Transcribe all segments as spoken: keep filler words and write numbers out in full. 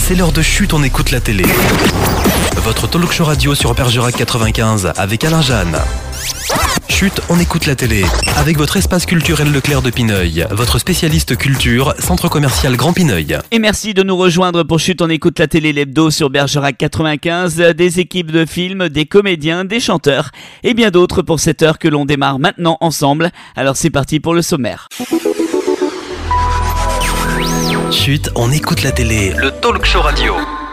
C'est l'heure de Chut, on écoute la télé. Votre talk show radio sur Bergerac quatre-vingt-quinze avec Alain Jeanne. Chut, on écoute la télé. Avec votre espace culturel Leclerc de Pineuil, votre spécialiste culture, centre commercial Grand Pineuil. Et merci de nous rejoindre pour Chut, on écoute la télé, l'hebdo sur Bergerac quatre-vingt-quinze. Des équipes de films, des comédiens, des chanteurs et bien d'autres pour cette heure que l'on démarre maintenant ensemble. Alors c'est parti pour le sommaire. Chut, on écoute la télé. Le talk show radio.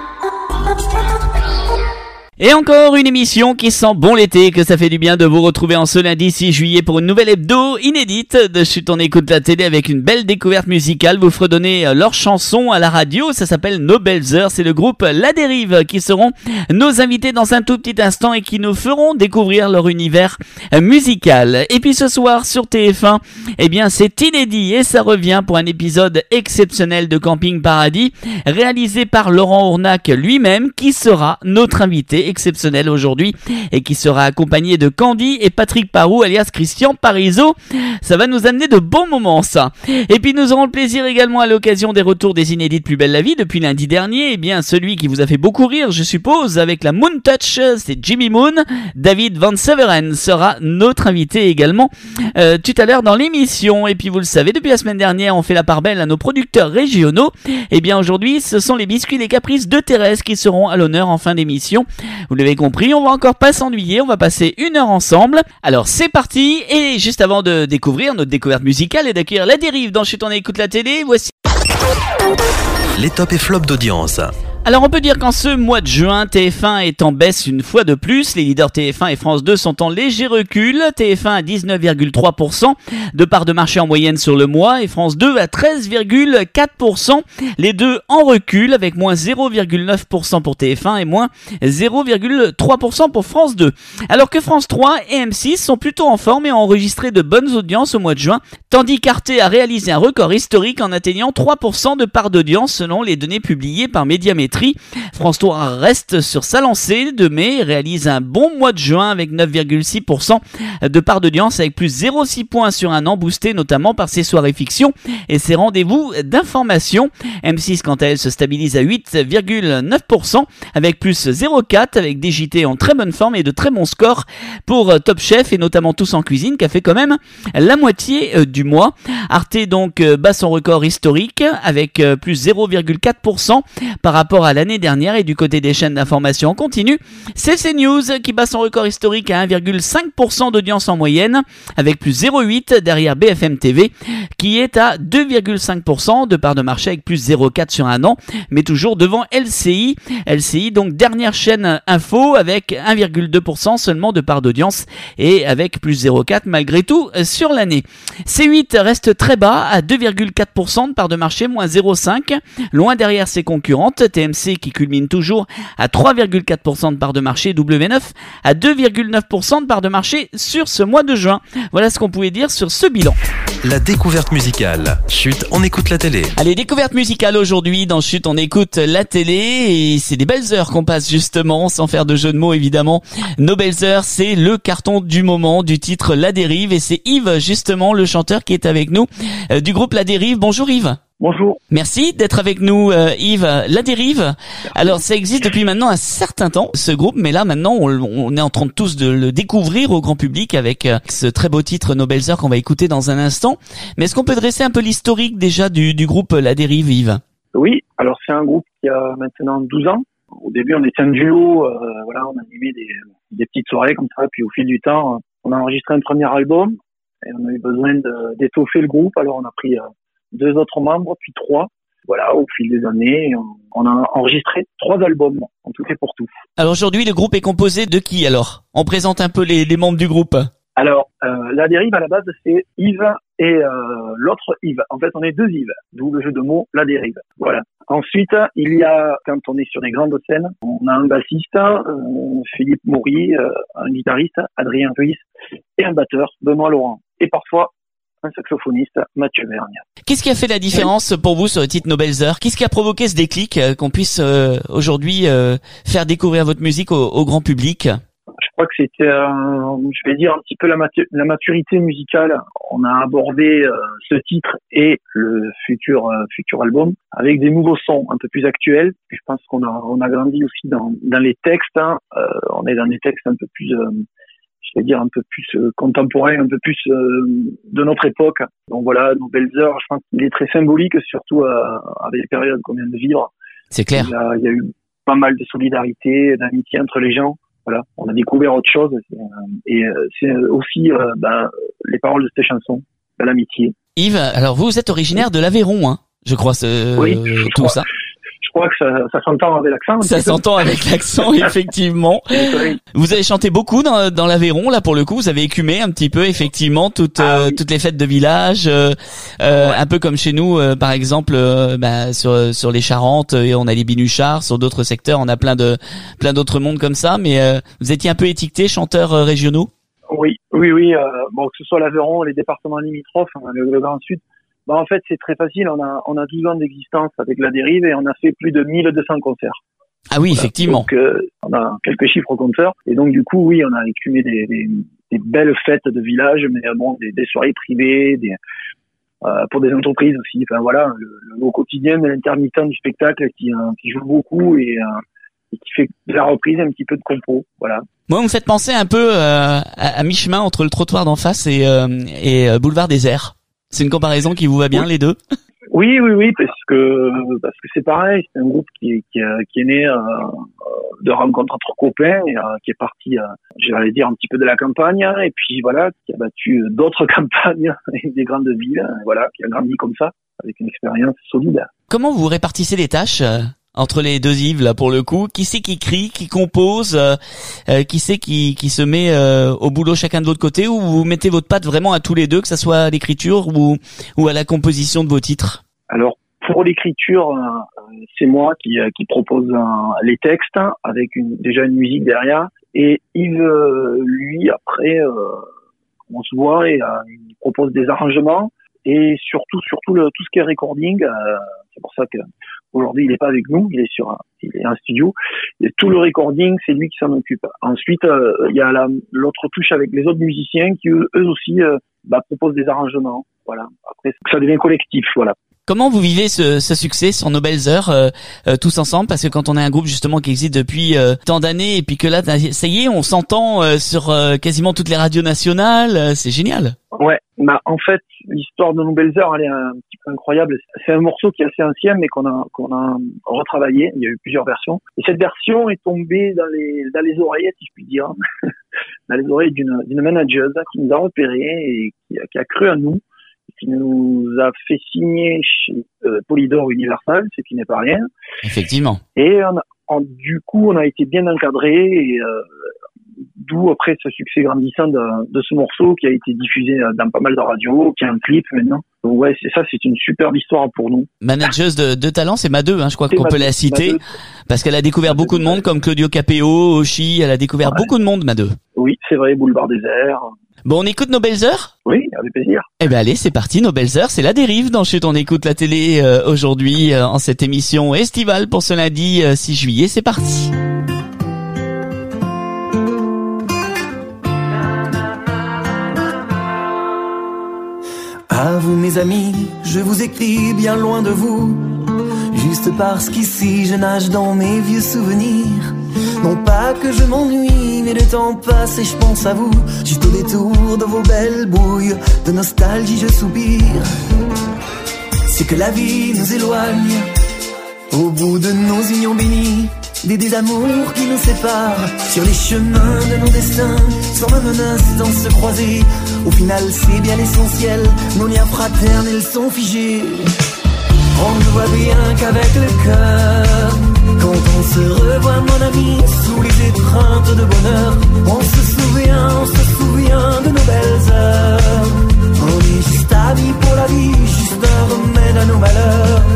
Et encore une émission qui sent bon l'été, que ça fait du bien de vous retrouver en ce lundi six juillet pour une nouvelle hebdo inédite de Chut, on écoute la télé avec une belle découverte musicale. Vous fredonnez leurs chansons à la radio, ça s'appelle Nos Belles Heures, c'est le groupe La Dérive qui seront nos invités dans un tout petit instant et qui nous feront découvrir leur univers musical. Et puis ce soir sur T F un, eh bien c'est inédit et ça revient pour un épisode exceptionnel de Camping Paradis réalisé par Laurent Ournac lui-même qui sera notre invité exceptionnel aujourd'hui et qui sera accompagné de Candy et Patrick Parou alias Christian Parizeau. Ça va nous amener de bons moments ça. Et puis nous aurons le plaisir également à l'occasion des retours des inédits de Plus Belle la Vie depuis lundi dernier, eh bien celui qui vous a fait beaucoup rire je suppose avec la Moon Touch, c'est Jimmy Moon. David Van Severen sera notre invité également euh, tout à l'heure dans l'émission. Et puis vous le savez, depuis la semaine dernière on fait la part belle à nos producteurs régionaux. Et bien aujourd'hui ce sont les biscuits les caprices de Thérèse qui seront à l'honneur en fin d'émission. Vous l'avez compris, on va encore pas s'ennuyer, on va passer une heure ensemble. Alors c'est parti, et juste avant de découvrir notre découverte musicale et d'accueillir La Dérive dans Chut, on écoute la télé, voici les tops et flops d'audience. Alors on peut dire qu'en ce mois de juin, T F un est en baisse une fois de plus. Les leaders T F un et France deux sont en léger recul. T F un à dix-neuf virgule trois pour cent de part de marché en moyenne sur le mois et France deux à treize virgule quatre pour cent. Les deux en recul avec moins zéro virgule neuf pour cent pour T F un et moins zéro virgule trois pour cent pour France deux. Alors que France trois et M six sont plutôt en forme et ont enregistré de bonnes audiences au mois de juin, tandis qu'Arte a réalisé un record historique en atteignant trois pour cent de part d'audience selon les données publiées par Médiamétrie. France trois reste sur sa lancée de mai et réalise un bon mois de juin avec neuf virgule six pour cent de part d'audience avec plus zéro virgule six points sur un an, boosté notamment par ses soirées fiction et ses rendez-vous d'information. M six quant à elle se stabilise à huit virgule neuf pour cent avec plus zéro virgule quatre avec des J T en très bonne forme et de très bons scores pour Top Chef et notamment Tous en cuisine qui a fait quand même la moitié du mois. Arte donc bat son record historique avec plus zéro virgule quatre pour cent par rapport à l'année dernière. Et du côté des chaînes d'information en continu, c'est CNews qui bat son record historique à un virgule cinq pour cent d'audience en moyenne avec plus zéro virgule huit derrière B F M T V qui est à deux virgule cinq pour cent de part de marché avec plus zéro virgule quatre sur un an, mais toujours devant L C I. L C I donc dernière chaîne info avec un virgule deux pour cent seulement de part d'audience et avec plus zéro virgule quatre malgré tout sur l'année. C huit reste très bas à deux virgule quatre pour cent de part de marché, moins zéro virgule cinq, loin derrière ses concurrentes. T M C qui culmine toujours à trois virgule quatre pour cent de part de marché, W neuf à deux virgule neuf pour cent de part de marché sur ce mois de juin. Voilà ce qu'on pouvait dire sur ce bilan. La découverte musicale. Chut, on écoute la télé. Allez, découverte musicale aujourd'hui dans Chut, on écoute la télé et c'est des belles heures qu'on passe justement, sans faire de jeu de mots évidemment. Nos Belles Heures, c'est le carton du moment du titre La Dérive et c'est Yves justement le chanteur qui est avec nous euh, du groupe La Dérive. Bonjour Yves. Bonjour. Merci d'être avec nous euh, Yves. La Dérive, alors ça existe depuis maintenant un certain temps ce groupe, mais là maintenant on, on est en train de tous de le découvrir au grand public avec euh, ce très beau titre Nos Belles Heures qu'on va écouter dans un instant. Mais est-ce qu'on peut dresser un peu l'historique déjà du, du groupe La Dérive, Yves? Oui, alors c'est un groupe qui a maintenant douze ans. Au début on était un duo, euh, voilà, on animait des, des petites soirées comme ça, puis au fil du temps on a enregistré un premier album et on a eu besoin de, d'étoffer le groupe, alors on a pris euh, deux autres membres, puis trois. Voilà, au fil des années, on, on a enregistré trois albums, en tout et pour tout. Alors aujourd'hui, le groupe est composé de qui alors? On présente un peu les, les membres du groupe. Alors, euh, La Dérive, à la base, c'est Yves et euh, l'autre Yves. En fait, on est deux Yves, d'où le jeu de mots La Dérive. Voilà. Ensuite, il y a, quand on est sur des grandes scènes, on a un bassiste, euh, Philippe Maury, euh, un guitariste, Adrien Ruiz, et un batteur, Benoît Laurent. Et parfois, un saxophoniste, Mathieu Vergne. Qu'est-ce qui a fait la différence pour vous sur le titre Nos Belles Heures? Qu'est-ce qui a provoqué ce déclic euh, qu'on puisse euh, aujourd'hui euh, faire découvrir votre musique au, au grand public? Je crois que c'était, euh, je vais dire, un petit peu la, matu- la maturité musicale. On a abordé euh, ce titre et le futur euh, futur album avec des nouveaux sons un peu plus actuels. Je pense qu'on a on a grandi aussi dans dans les textes. Hein. Euh, on est dans des textes un peu plus, euh, je vais dire, un peu plus euh, contemporains, un peu plus euh, de notre époque. Donc voilà, nos belles heures. Je pense qu'il est très symbolique, surtout euh, avec les périodes qu'on vient de vivre. C'est clair. Il y a, il y a eu pas mal de solidarité, d'amitié entre les gens. Voilà, on a découvert autre chose et c'est aussi euh, ben, les paroles de ces chansons, de l'amitié. Yves, alors vous, vous êtes originaire de l'Aveyron, hein, je crois, ce, oui, je tout crois, ça. Je crois que ça, ça s'entend avec l'accent. Ça s'entend avec l'accent, effectivement. Vous avez chanté beaucoup dans, dans l'Aveyron, là pour le coup. Vous avez écumé un petit peu, effectivement, toutes ah, euh, oui. toutes les fêtes de village, euh, euh, ouais. un peu comme chez nous, euh, par exemple, euh, bah, sur sur les Charentes, et on a les Binuchards. Sur d'autres secteurs, on a plein de plein d'autres mondes comme ça. Mais euh, vous étiez un peu étiquetés chanteurs euh, régionaux. Oui, oui, oui. Euh, bon, que ce soit l'Aveyron, les départements limitrophes, hein, le, le Grand Sud. Bah, en fait, c'est très facile. On a, on a douze ans d'existence avec La Dérive et on a fait plus de mille deux cents concerts. Ah oui, voilà. Effectivement. Donc, euh, on a quelques chiffres au compteur. Et donc, du coup, oui, on a écumé des, des, des belles fêtes de village, mais bon, des, des soirées privées, des, euh, pour des entreprises aussi. Enfin, voilà, le, le, au quotidien de l'intermittent du spectacle qui, euh, qui joue beaucoup et, euh, et qui fait de la reprise, un petit peu de compo. Voilà. Moi, vous me faites penser un peu euh, à, à mi-chemin entre le trottoir d'en face et, euh, et euh, Boulevard des Airs. C'est une comparaison qui vous va bien, oui. Les deux? Oui, oui, oui, parce que parce que c'est pareil, c'est un groupe qui qui, qui est né euh, de rencontres entre copains, et, euh, qui est parti, euh, j'allais dire un petit peu de la campagne, et puis voilà, qui a battu d'autres campagnes et des grandes villes, voilà, qui a grandi comme ça avec une expérience solide. Comment vous répartissez les tâches euh, entre les deux Yves là pour le coup? Qui c'est qui crie, qui compose, euh, euh, qui c'est qui qui se met euh, au boulot chacun de votre côté, ou vous mettez votre patte vraiment à tous les deux, que ça soit à l'écriture ou ou à la composition de vos titres? Alors pour l'écriture, euh, c'est moi qui euh, qui propose euh, les textes avec une, déjà une musique derrière, et Yves euh, lui après euh, on se voit et euh, il propose des arrangements et surtout surtout le tout ce qui est recording. Euh, c'est pour ça que aujourd'hui, il n'est pas avec nous, il est sur un, il est en studio. Et tout le recording, c'est lui qui s'en occupe. Ensuite, euh, il y a la, l'autre touche avec les autres musiciens qui eux, eux aussi euh, bah, proposent des arrangements. Voilà. Après, ça devient collectif. Voilà. Comment vous vivez ce, ce succès sur nos belles heures euh, euh, tous ensemble? Parce que quand on est un groupe justement qui existe depuis euh, tant d'années et puis que là, ça y est, on s'entend euh, sur euh, quasiment toutes les radios nationales, euh, c'est génial. Ouais, bah en fait, l'histoire de nos belles heures, elle est un petit peu incroyable. C'est un morceau qui est assez ancien, mais qu'on a qu'on a retravaillé. Il y a eu plusieurs versions, et cette version est tombée dans les dans les oreilles, si je puis dire, dans les oreilles d'une d'une manageuse qui nous a repérés et qui a, qui a cru à nous, qui nous a fait signer chez euh, Polydor Universal, ce qui n'est pas rien. Effectivement. Et on a, on, du coup, on a été bien encadrés, et euh, d'où après ce succès grandissant de, de ce morceau qui a été diffusé dans pas mal de radios, qui a un clip maintenant. Donc ouais, c'est ça, c'est une superbe histoire pour nous. Manageuse de, de talent, c'est Madeux, hein, je crois c'est qu'on Madeux, peut la citer, Madeux. Parce qu'elle a découvert beaucoup de monde, comme Claudio Capéo, Oshi, elle a découvert ouais. beaucoup de monde, Madeux. Oui, c'est vrai, Boulevard des Airs. Bon, on écoute Nos Belles Heures? Oui, avec plaisir. Eh ben allez, c'est parti, Nos Belles Heures, c'est La Dérive dans Chut, on écoute la télé euh, aujourd'hui, euh, en cette émission estivale pour ce lundi euh, six juillet, c'est parti. À vous mes amis, je vous écris bien loin de vous, juste parce qu'ici je nage dans mes vieux souvenirs. Non pas que je m'ennuie, mais le temps passe et je pense à vous, juste au détour de vos belles bouilles, de nostalgie je soupire. C'est que la vie nous éloigne, au bout de nos unions bénies, des désamours qui nous séparent, sur les chemins de nos destins, sans même un instant se croiser. Au final c'est bien l'essentiel, nos liens fraternels sont figés. On ne voit bien qu'avec le cœur, quand on se revoit mon ami, sous les étreintes de bonheur, on se souvient, on se souvient de nos belles heures. On est juste amis pour la vie, juste un remède à nos malheurs.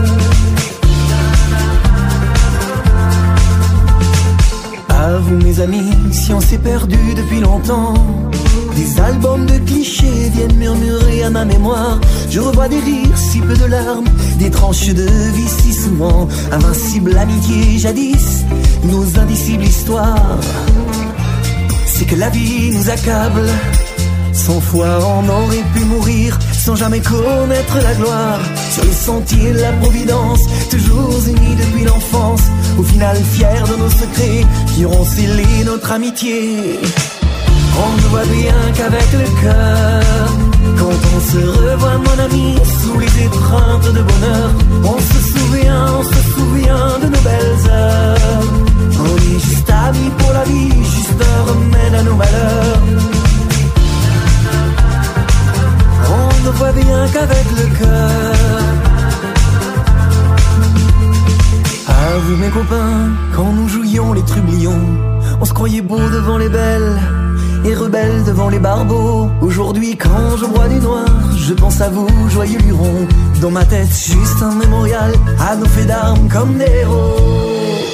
À vous mes amis, si on s'est perdu depuis longtemps, des albums de clichés viennent murmurer à ma mémoire. Je revois des rires, si peu de larmes, des tranches de vie si souvent. Invincible amitié jadis, nos indicibles histoires. c'est que la vie nous accable. Cent fois on aurait pu mourir sans jamais connaître la gloire. Sur les sentiers de la providence, toujours unis depuis l'enfance, au final fiers de nos secrets qui auront scellé notre amitié. On ne voit bien qu'avec le cœur, quand on se revoit mon ami, sous les étreintes de bonheur, on se souvient, on se souvient de nos belles heures. On est juste amis pour la vie, juste un remède à nos malheurs. On ne voit bien qu'avec le cœur. À vous mes copains, quand nous jouions les trublions, on se croyait beau devant les belles et rebelle devant les barbeaux. Aujourd'hui quand je bois du noir, je pense à vous, joyeux lurons. Dans ma tête juste un mémorial à nos faits d'armes comme des héros.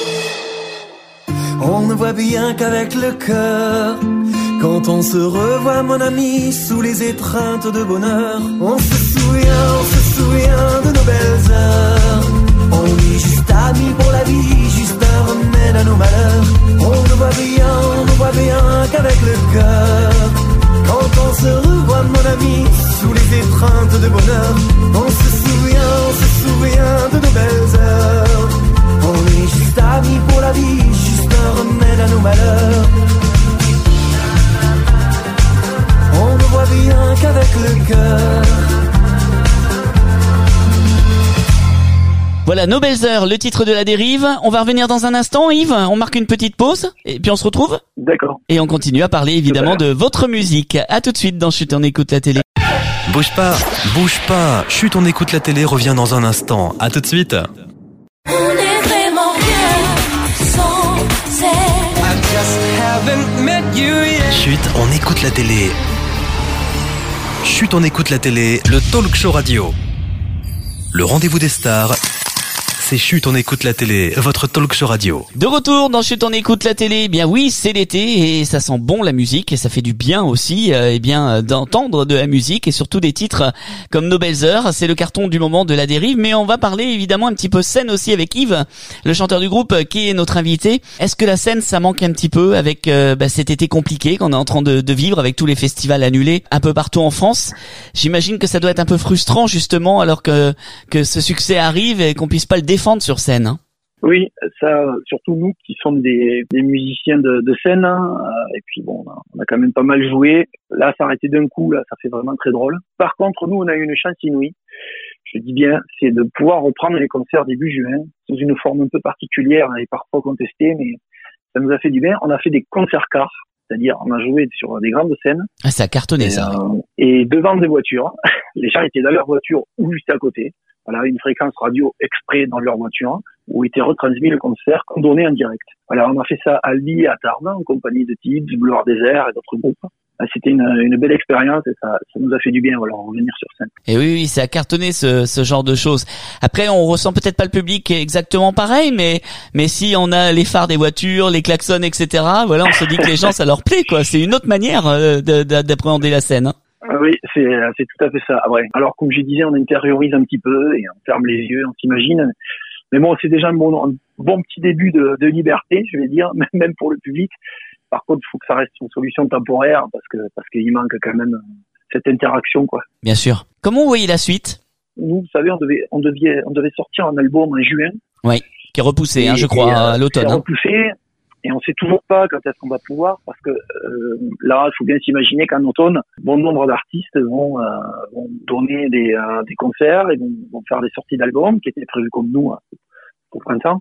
On ne voit bien qu'avec le cœur, quand on se revoit mon ami, sous les étreintes de bonheur, on se souvient, on se souvient de nos belles heures. On est juste amis pour la vie, juste un remède à nos malheurs. On ne voit bien, on ne voit bien qu'avec le cœur, quand on se revoit mon ami, sous les étreintes de bonheur, on se souvient, on se souvient de nos belles heures. On est juste amis pour la vie, juste un remède à nos malheurs. On ne voit bien qu'avec le cœur. Voilà, Nos belles heures, le titre de La Dérive. On va revenir dans un instant, Yves. On marque une petite pause et puis on se retrouve. D'accord. Et on continue à parler évidemment Super. de votre musique. À tout de suite dans Chut, on écoute la télé. Bouge pas, bouge pas. Chut, on écoute la télé revient dans un instant. À tout de suite. On est vraiment bien sans elle. Chut, on écoute la télé. Chut, on écoute la télé, le talk show radio. Le rendez-vous des stars, c'est Chut, on écoute la télé, votre talk show radio. De retour dans Chut, on écoute la télé. Eh bien oui, c'est l'été et ça sent bon la musique et ça fait du bien aussi, euh, eh bien d'entendre de la musique et surtout des titres comme Nos belles heures. C'est le carton du moment de La Dérive, mais on va parler évidemment un petit peu scène aussi avec Yves, le chanteur du groupe qui est notre invité. Est-ce que la scène ça manque un petit peu avec euh, bah, cet été compliqué qu'on est en train de, de vivre avec tous les festivals annulés un peu partout en France? J'imagine que ça doit être un peu frustrant justement alors que que ce succès arrive et qu'on puisse pas le défendre sur scène. Hein. Oui, ça, surtout nous qui sommes des, des musiciens de, de scène, hein, euh, et puis bon, on a, on a quand même pas mal joué. Là, s'arrêter d'un coup, là, ça fait vraiment très drôle. Par contre, nous, on a eu une chance inouïe. Je dis bien, c'est de pouvoir reprendre les concerts début juin, sous une forme un peu particulière et parfois contestée, mais ça nous a fait du bien. On a fait des concerts cars, c'est-à-dire on a joué sur des grandes scènes. Ah, ça a cartonné, et, ça. Euh, et devant des voitures. Les gens étaient dans leur voiture ou juste à côté. Voilà, une fréquence radio exprès dans leur voiture, où était retransmis le concert qu'on donnait en direct. Voilà, on a fait ça à Albi et à Tarbes, en compagnie de Tibbs, Gloire Désert et d'autres groupes. C'était une, une belle expérience et ça, ça nous a fait du bien, voilà, revenir sur scène. Et oui, oui, ça a cartonné ce, ce genre de choses. Après, on ressent peut-être pas le public exactement pareil, mais mais si on a les phares des voitures, les klaxons, et cetera. Voilà, on se dit que les gens, ça leur plaît, quoi. C'est une autre manière euh, de, de, d'appréhender la scène. Hein. Oui, c'est, c'est tout à fait ça. Ouais. Alors, comme je disais, on intériorise un petit peu et on ferme les yeux, on s'imagine. Mais bon, c'est déjà un bon, un bon petit début de, de liberté, je vais dire, même pour le public. Par contre, il faut que ça reste une solution temporaire parce que parce qu'il manque quand même cette interaction, quoi. Bien sûr. Comment vous voyez la suite? Nous, vous savez, on devait on devait on devait sortir un album en juin. Oui, qui est repoussé, et, hein, je crois, et, euh, à l'automne. C'est hein. repoussé. Et on sait toujours pas quand est-ce qu'on va pouvoir, parce que euh, là, il faut bien s'imaginer qu'en automne, bon nombre d'artistes vont, euh, vont donner des, euh, des concerts et vont, vont faire des sorties d'albums qui étaient prévues comme nous hein, au printemps.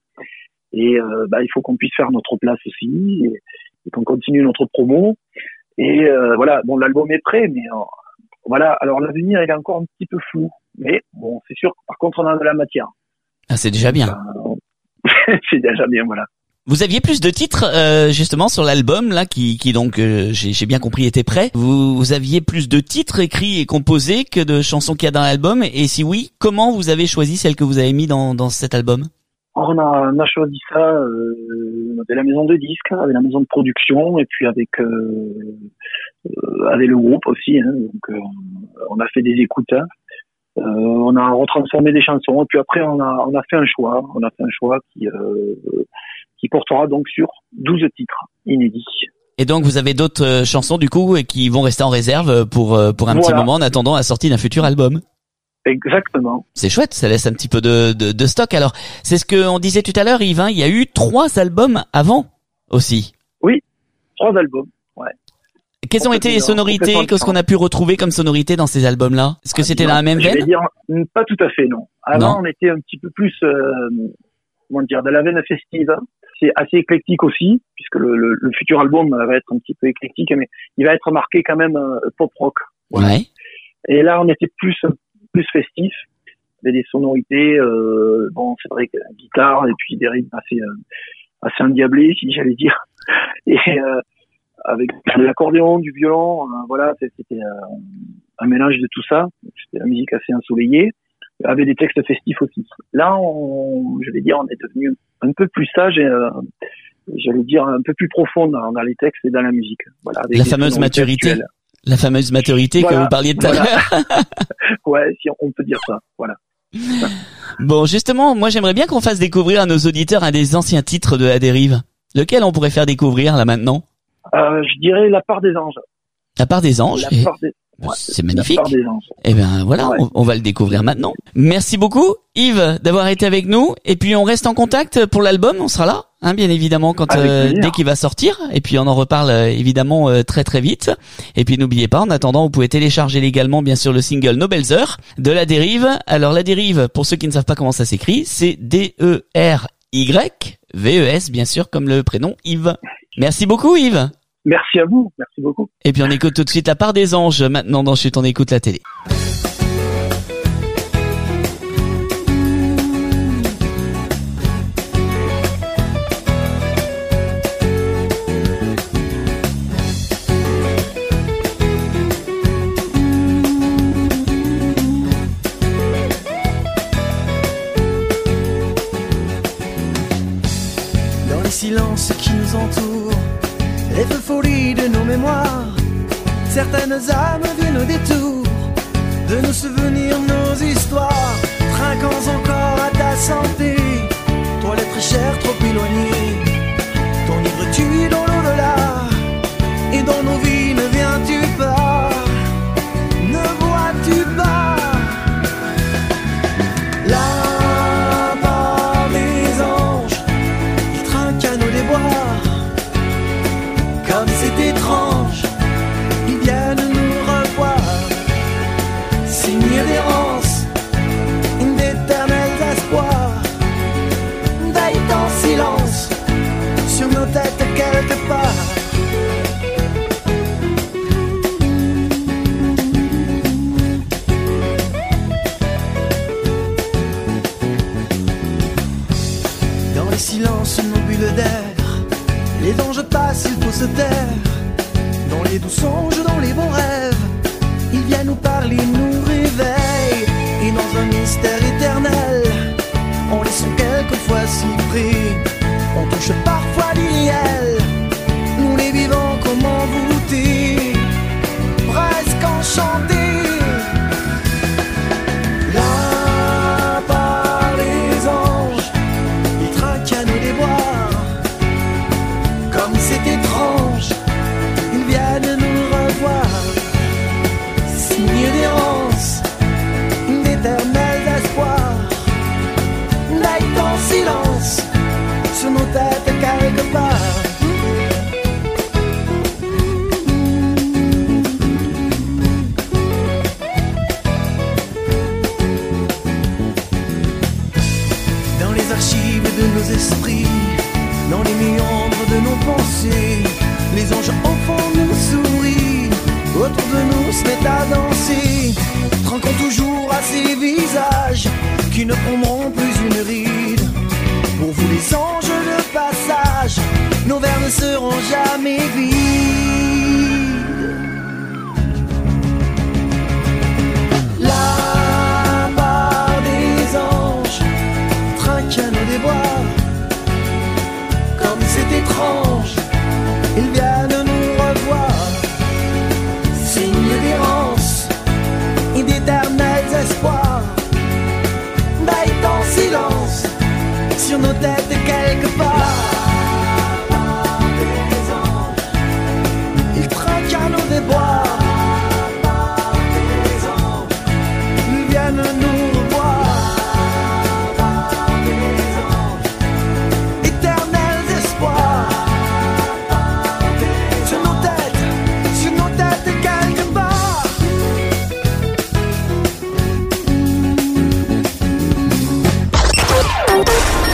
Et euh, bah, il faut qu'on puisse faire notre place aussi et, et qu'on continue notre promo. Et euh, voilà, bon, l'album est prêt, mais euh, voilà. Alors l'avenir il est encore un petit peu flou, mais bon, c'est sûr. Par contre, on a de la matière. Ah, c'est déjà bien. Euh, c'est déjà bien, voilà. Vous aviez plus de titres euh, justement sur l'album là qui, qui donc euh, j'ai, j'ai bien compris était prêt. Vous, vous aviez plus de titres écrits et composés que de chansons qu'il y a dans l'album. Et si oui, comment vous avez choisi celles que vous avez mis dans, dans cet album? On a, on a choisi ça euh, avec la maison de disques, avec la maison de production et puis avec euh, euh, avec le groupe aussi. Hein, donc euh, on a fait des écoutes. Hein. Euh, on a retransformé des chansons et puis après on a on a fait un choix. On a fait un choix qui euh, qui portera donc sur douze titres inédits. Et donc vous avez d'autres euh, chansons du coup qui vont rester en réserve pour euh, pour un Voilà. petit moment en attendant la sortie d'un futur album. Exactement. C'est chouette, ça laisse un petit peu de, de, de stock. Alors, c'est ce qu'on disait tout à l'heure, Yves, hein, il y a eu trois albums avant aussi. Trois albums. Ouais. Quelles ont été les sonorités, Complètement qu'est-ce qu'on a pu retrouver comme sonorité dans ces albums-là? Est-ce que c'était dans la même Je vais veine? dire, mm, pas tout à fait, non. Avant, Non. on était un petit peu plus, euh, comment dire, de la veine festive. C'est assez éclectique aussi, puisque le, le, le futur album va être un petit peu éclectique, mais il va être marqué quand même euh, pop rock. Voilà. Ouais. Et là, on était plus plus festif. Il y avait des sonorités, euh, bon, c'est vrai que la guitare et puis des rythmes assez euh, assez endiablés, si j'allais dire. Et euh, avec de l'accordéon, du violon, euh, voilà, c'était euh, un mélange de tout ça. C'était la musique assez ensoleillée, avec des textes festifs aussi. Là, on, je vais dire, on est devenu un peu plus sage et euh, j'allais dire un peu plus profond dans, dans les textes et dans la musique. Voilà, avec La des fameuse sonorités maturité. actuelles. La fameuse maturité Voilà, que vous parliez tout à voilà. l'heure. Ouais, si on peut dire ça. Voilà. Bon, justement, moi j'aimerais bien qu'on fasse découvrir à nos auditeurs un des anciens titres de La Dérive. Lequel on pourrait faire découvrir là maintenant? Euh, je dirais La part des anges. La part des anges. La Et- part des, ouais, c'est magnifique. La part des anges. Eh ben voilà, Ouais. on, on va le découvrir maintenant. Merci beaucoup Yves d'avoir été avec nous. Et puis on reste en contact pour l'album, on sera là, hein, bien évidemment, quand Avec euh, plaisir. dès qu'il va sortir. Et puis on en reparle euh, évidemment euh, très très vite. Et puis n'oubliez pas, en attendant, vous pouvez télécharger légalement bien sûr le single Nos Belles Heures de La Dérive. Alors La Dérive, pour ceux qui ne savent pas comment ça s'écrit, c'est D E R Y V E S, bien sûr, comme le prénom Yves. Merci beaucoup Yves. Merci à vous. Merci beaucoup. Et puis on écoute tout de suite La part des anges maintenant dans Chut, on écoute la télé. Dans les silences qui nous entourent, les feux folies de nos mémoires, certaines âmes viennent au détour de nos souvenirs, nos histoires, trinquant encore à ta santé. Toi l'être cher, trop éloigné, t'enivres-tu dans l'au-delà, et dans nos vies ne viens-tu pas, ne vois-tu pas la part des anges qui trinquent à nos déboires? Comme c'est étrange, ils viennent nous revoir, signe d'errance, d'éternel espoir, veillent en silence sur nos têtes quelque part. Dans les silences, nos bulles d'air, les anges passent, il faut se taire. Dans les doux songes, dans les bons rêves, ils viennent nous parler, nous réveillent. Et dans un mystère éternel, on les sent quelquefois si près. On touche parfois l'irréel, nous les vivons comme envoûtés, presque enchantés. La part des anges, ils trinquent à nos déboires. Comme c'est étrange, ils viennent nous revoir, signe d'errance, d'éternel espoir, veillent en silence sur nos têtes quelque part. Dans les archives de nos esprits, dans les méandres de nos pensées, les anges enfants nous sourient, autour de nous se mettent à danser, trinquant toujours à ces visages qui ne prendront plus une ride. Pour vous les anges de passage, nos vers ne seront jamais vides. La part des anges trinque à nos déboires. Comme c'est étrange, ils viennent nous revoir, signe d'errance et d'éternels espoirs, veillent en silence sur nos têtes quelque part. La part des anges,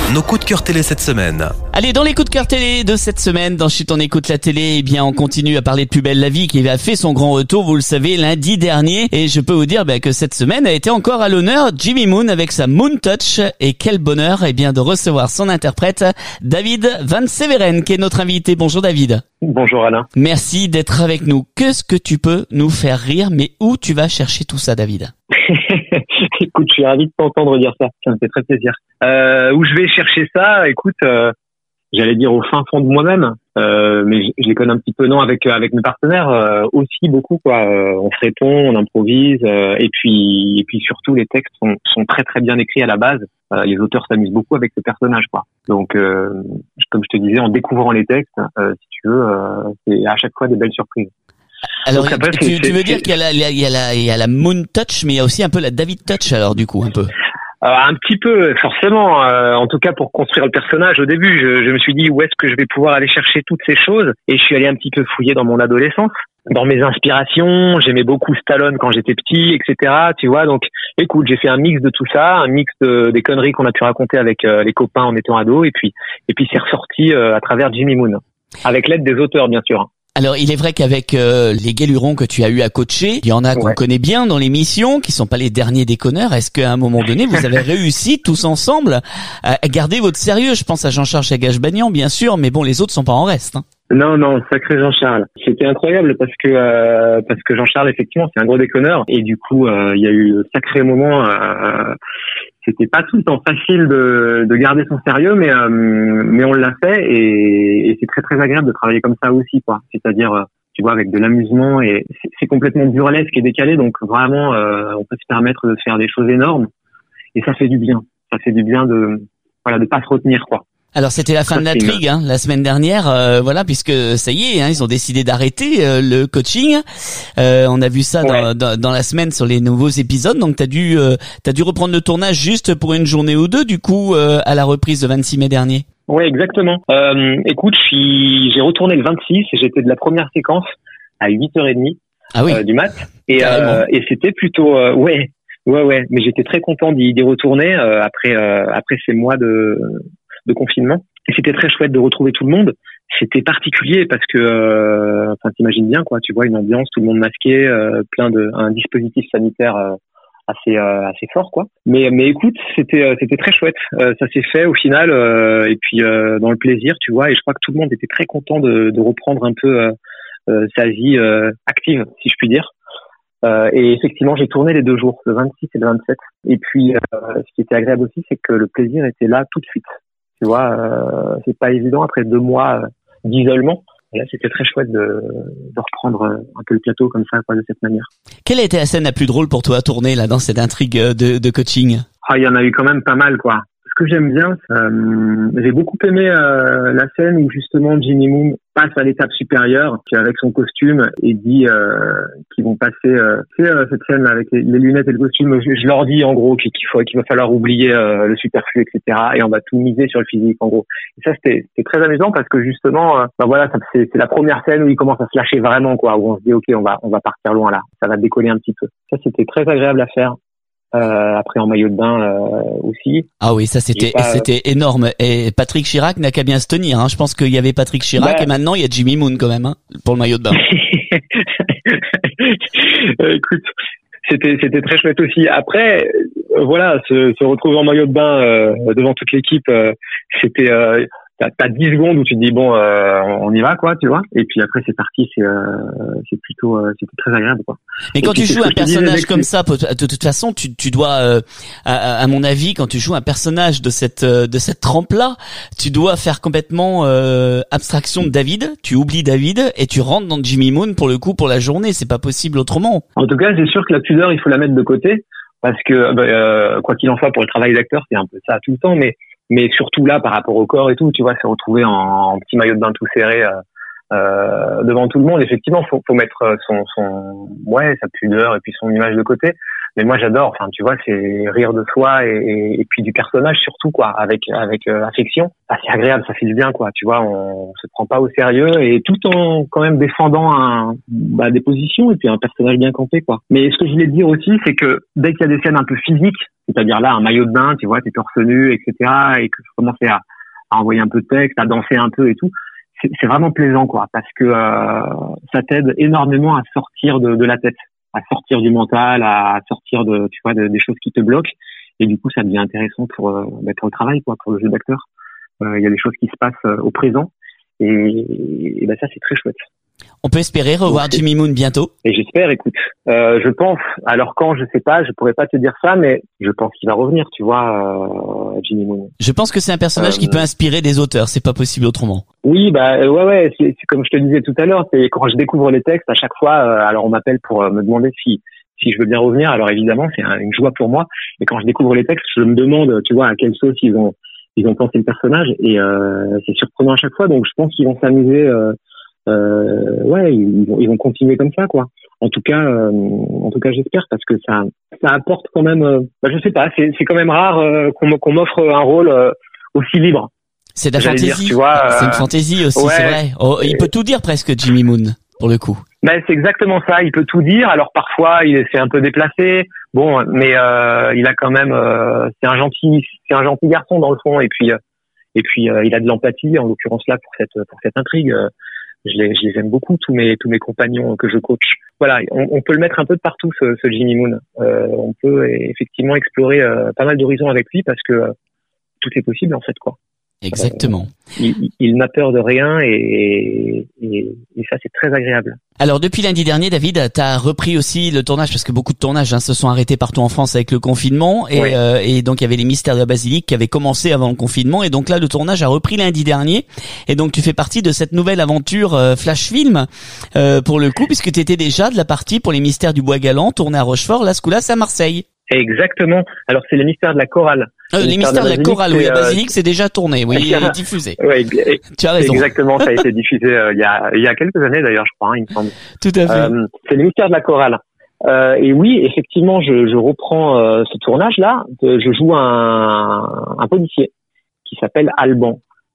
nos coups de cœur télé cette semaine. Allez, dans les coups de cœur télé de cette semaine, dans Chut, on écoute la télé, eh bien, on continue à parler de Plus belle la vie qui a fait son grand retour, vous le savez, lundi dernier. Et je peux vous dire bah, que cette semaine a été encore à l'honneur Jimmy Moon avec sa Moon Touch. Et quel bonheur eh bien, de recevoir son interprète, David Van Severen, qui est notre invité. Bonjour David. Bonjour Alain. Merci d'être avec nous. Qu'est-ce que tu peux nous faire rire, mais où tu vas chercher tout ça, David? Écoute, je suis ravi de t'entendre dire ça. Ça me fait très plaisir. Euh, où je vais chercher ça? Écoute, euh, j'allais dire au fin fond de moi-même, euh, mais je, je les connais un petit peu, non, avec avec mes partenaires euh, aussi beaucoup quoi. Euh, on se répond, on improvise, euh, et puis et puis surtout les textes sont sont très très bien écrits à la base. Euh, les auteurs s'amusent beaucoup avec ces personnages quoi. Donc euh, comme je te disais, en découvrant les textes, euh, si tu veux, euh, c'est à chaque fois des belles surprises. Alors, Donc, après, tu, c'est, tu c'est, veux dire c'est... qu'il y a la, il y a la, il y a la Moon Touch, mais il y a aussi un peu la David Touch, alors, du coup, un peu. Euh, un petit peu, forcément. Euh, en tout cas, pour construire le personnage, au début, je, je me suis dit où est-ce que je vais pouvoir aller chercher toutes ces choses, et je suis allé un petit peu fouiller dans mon adolescence, dans mes inspirations. J'aimais beaucoup Stallone quand j'étais petit, et cetera. Tu vois, donc, écoute, j'ai fait un mix de tout ça, un mix de, des conneries qu'on a pu raconter avec euh, les copains en étant ados, et puis, et puis c'est ressorti euh, à travers Jimmy Moon, avec l'aide des auteurs, bien sûr. Alors, il est vrai qu'avec euh, les guélurons que tu as eu à coacher, il y en a qu'on ouais. connaît bien dans l'émission, qui sont pas les derniers déconneurs. Est-ce qu'à un moment donné, vous avez réussi tous ensemble à garder votre sérieux? Je pense à Jean-Charles Chagache-Bagnan, bien sûr, mais bon, les autres sont pas en reste. Hein. Non, non, sacré Jean-Charles. C'était incroyable parce que euh, parce que Jean-Charles, effectivement, c'est un gros déconneur. Et du coup, euh, il y a eu un sacré moment... Euh, c'était pas tout le temps facile de, de garder son sérieux, mais euh, mais on l'a fait et, et c'est très très agréable de travailler comme ça aussi, quoi. C'est-à-dire, tu vois, avec de l'amusement et c'est, c'est complètement burlesque et décalé, donc vraiment, euh, on peut se permettre de faire des choses énormes et ça fait du bien. Ça fait du bien de voilà de pas se retenir, quoi. Alors c'était la fin ça, de l'intrigue hein, la semaine dernière, euh, voilà, puisque ça y est, hein, ils ont décidé d'arrêter euh, le coaching. Euh, on a vu ça ouais. dans, dans, dans la semaine sur les nouveaux épisodes. Donc t'as dû euh, t'as dû reprendre le tournage juste pour une journée ou deux, du coup, euh, à la reprise de vingt-six mai dernier. Ouais, exactement. Euh, écoute, je suis, j'ai retourné le vingt-six et j'étais de la première séquence à huit heures trente ah oui. euh, du mat et euh, et c'était plutôt euh, ouais ouais ouais, mais j'étais très content d'y, d'y retourner euh, après euh, après ces mois de de confinement. Et c'était très chouette de retrouver tout le monde. C'était particulier parce que, euh, enfin, t'imagines bien, quoi. Tu vois une ambiance, tout le monde masqué, euh, plein de, un dispositif sanitaire euh, assez, euh, assez fort, quoi. Mais, mais écoute, c'était, euh, c'était très chouette. Euh, ça s'est fait au final, euh, et puis euh, dans le plaisir, tu vois. Et je crois que tout le monde était très content de, de reprendre un peu euh, euh, sa vie euh, active, si je puis dire. Euh, et effectivement, j'ai tourné les deux jours, le vingt-six et le vingt-sept. Et puis, euh, ce qui était agréable aussi, c'est que le plaisir était là tout de suite. Tu vois, euh, c'est pas évident après deux mois euh, d'isolement. Et là, c'était très chouette de, de reprendre un peu le plateau comme ça, quoi, de cette manière. Quelle a été la scène la plus drôle pour toi à tourner là dans cette intrigue de, de coaching? Ah, il y en a eu quand même pas mal, quoi. Ce que j'aime bien, euh, j'ai beaucoup aimé euh, la scène où justement Jimmy Moon passe à l'étape supérieure, qui avec son costume et dit euh, qu'ils vont passer. Euh, tu sais, euh, cette scène avec les, les lunettes et le costume, je, je leur dis en gros qu'il, qu'il faut qu'il va falloir oublier euh, le superflu, et cetera. Et on va tout miser sur le physique, en gros. Et ça, c'était, c'était très amusant parce que justement, euh, ben voilà, ça, c'est, c'est la première scène où il commence à se lâcher vraiment, quoi, où on se dit ok, on va on va partir loin là, ça va décoller un petit peu. Ça, c'était très agréable à faire. Euh, après en maillot de bain euh, aussi. Ah oui, ça c'était pas, c'était énorme. Et Patrick Chirac n'a qu'à bien se tenir. Hein. Je pense qu'il y avait Patrick Chirac bah, et maintenant il y a Jimmy Moon quand même hein, pour le maillot de bain. euh, écoute, c'était c'était très chouette aussi. Après, euh, voilà, se, se retrouver en maillot de bain euh, devant toute l'équipe, euh, c'était euh, T'as, t'as dix secondes où tu te dis bon, euh, on y va, quoi, tu vois. Et puis après c'est parti, c'est euh, c'est plutôt euh, c'était très agréable, quoi. Mais quand puis, tu joues un personnage comme les... ça, de toute façon, tu tu dois, euh, à, à mon avis, quand tu joues un personnage de cette de cette trempe-là, tu dois faire complètement euh, abstraction de David. Tu oublies David et tu rentres dans Jimmy Moon pour le coup pour la journée. C'est pas possible autrement. En tout cas, c'est sûr que la pudeur, il faut la mettre de côté parce que bah, euh, quoi qu'il en soit, pour le travail d'acteur, c'est un peu ça tout le temps, mais mais surtout là par rapport au corps et tout, tu vois, se retrouver en, en petit maillot de bain tout serré euh, euh, devant tout le monde, effectivement faut, faut mettre son son ouais sa pudeur et puis son image de côté. mais moi j'adore. Enfin, tu vois, c'est rire de soi et, et, et puis du personnage surtout, quoi, avec avec euh, affection. Ah, c'est agréable, ça fait du bien, quoi. Tu vois, on, on se prend pas au sérieux et tout en quand même défendant un, bah, des positions et puis un personnage bien campé, quoi. Mais ce que je voulais te dire aussi, c'est que dès qu'il y a des scènes un peu physiques, c'est-à-dire là un maillot de bain, tu vois, t'es torse nu, et cetera, et que je commençais à, à envoyer un peu de texte, à danser un peu et tout, c'est, c'est vraiment plaisant, quoi, parce que euh, ça t'aide énormément à sortir de, de la tête, à sortir du mental, à sortir de, tu vois, de, des choses qui te bloquent, et du coup ça devient intéressant pour, euh, bah, pour le travail, quoi, pour le jeu d'acteur. Il euh, y a des choses qui se passent euh, au présent, et, et bah, ça c'est très chouette. On peut espérer revoir okay. Jimmy Moon bientôt. Et j'espère, écoute, euh, je pense, alors quand, je sais pas, je pourrais pas te dire ça, mais je pense qu'il va revenir, tu vois, euh, Jimmy Moon. Je pense que c'est un personnage euh, qui peut inspirer des auteurs, c'est pas possible autrement. Oui, bah ouais, ouais, c'est, c'est comme je te disais tout à l'heure, c'est quand je découvre les textes, à chaque fois, euh, alors on m'appelle pour euh, me demander si si je veux bien revenir, alors évidemment, c'est un, une joie pour moi, et quand je découvre les textes, je me demande, tu vois, à quelle sauce ils ont ils ont pensé le personnage, et euh, c'est surprenant à chaque fois, donc je pense qu'ils vont s'amuser... Euh, Euh, ouais, ils vont, ils vont continuer comme ça, quoi. En tout cas, euh, en tout cas, j'espère, parce que ça, ça apporte quand même. Euh, bah, je sais pas, c'est, c'est quand même rare euh, qu'on, qu'on m'offre un rôle euh, aussi libre. C'est de la fantaisie. Tu vois, euh, c'est une fantaisie aussi, ouais, c'est vrai. Oh, il peut tout dire presque, Jimmy Moon, pour le coup. Ben c'est exactement ça. Il peut tout dire. Alors parfois, il c'est un peu déplacé. Bon, mais euh, il a quand même. Euh, c'est un gentil, c'est un gentil garçon dans le fond. Et puis, euh, et puis, euh, il a de l'empathie. En l'occurrence là, pour cette, pour cette intrigue. Euh, Je les, je les aime beaucoup, tous mes, tous mes compagnons que je coach. Voilà, on, on peut le mettre un peu de partout, ce, ce Jimmy Moon. Euh, on peut effectivement explorer euh, pas mal d'horizons avec lui, parce que euh, tout est possible, en fait, quoi. Exactement. Euh, il, il n'a peur de rien, et, et, et ça, c'est très agréable. Alors, depuis lundi dernier, David, t'as repris aussi le tournage, parce que beaucoup de tournages hein, se sont arrêtés partout en France avec le confinement, et, ouais. euh, et donc il y avait les Mystères de la Basilique qui avaient commencé avant le confinement, et donc là, le tournage a repris lundi dernier, et donc tu fais partie de cette nouvelle aventure euh, Flash Film, euh, pour le coup, puisque t'étais déjà de la partie pour les Mystères du Bois Galant, tourné à Rochefort, là, ce coup-là, c'est à Marseille. Exactement. Alors, c'est les Mystères de la Chorale. Euh, les Mystères de la, de la Chorale, oui, la Basilique, c'est déjà tourné, oui, et diffusé. Oui, tu as raison. Exactement, ça a été diffusé euh, il y a il y a quelques années d'ailleurs, je crois, hein, il me semble. Tout à fait. Euh, c'est les Mystères de la Chorale. Euh, et oui, effectivement, je, je reprends euh, ce tournage-là. Je joue un, un policier qui s'appelle Alban.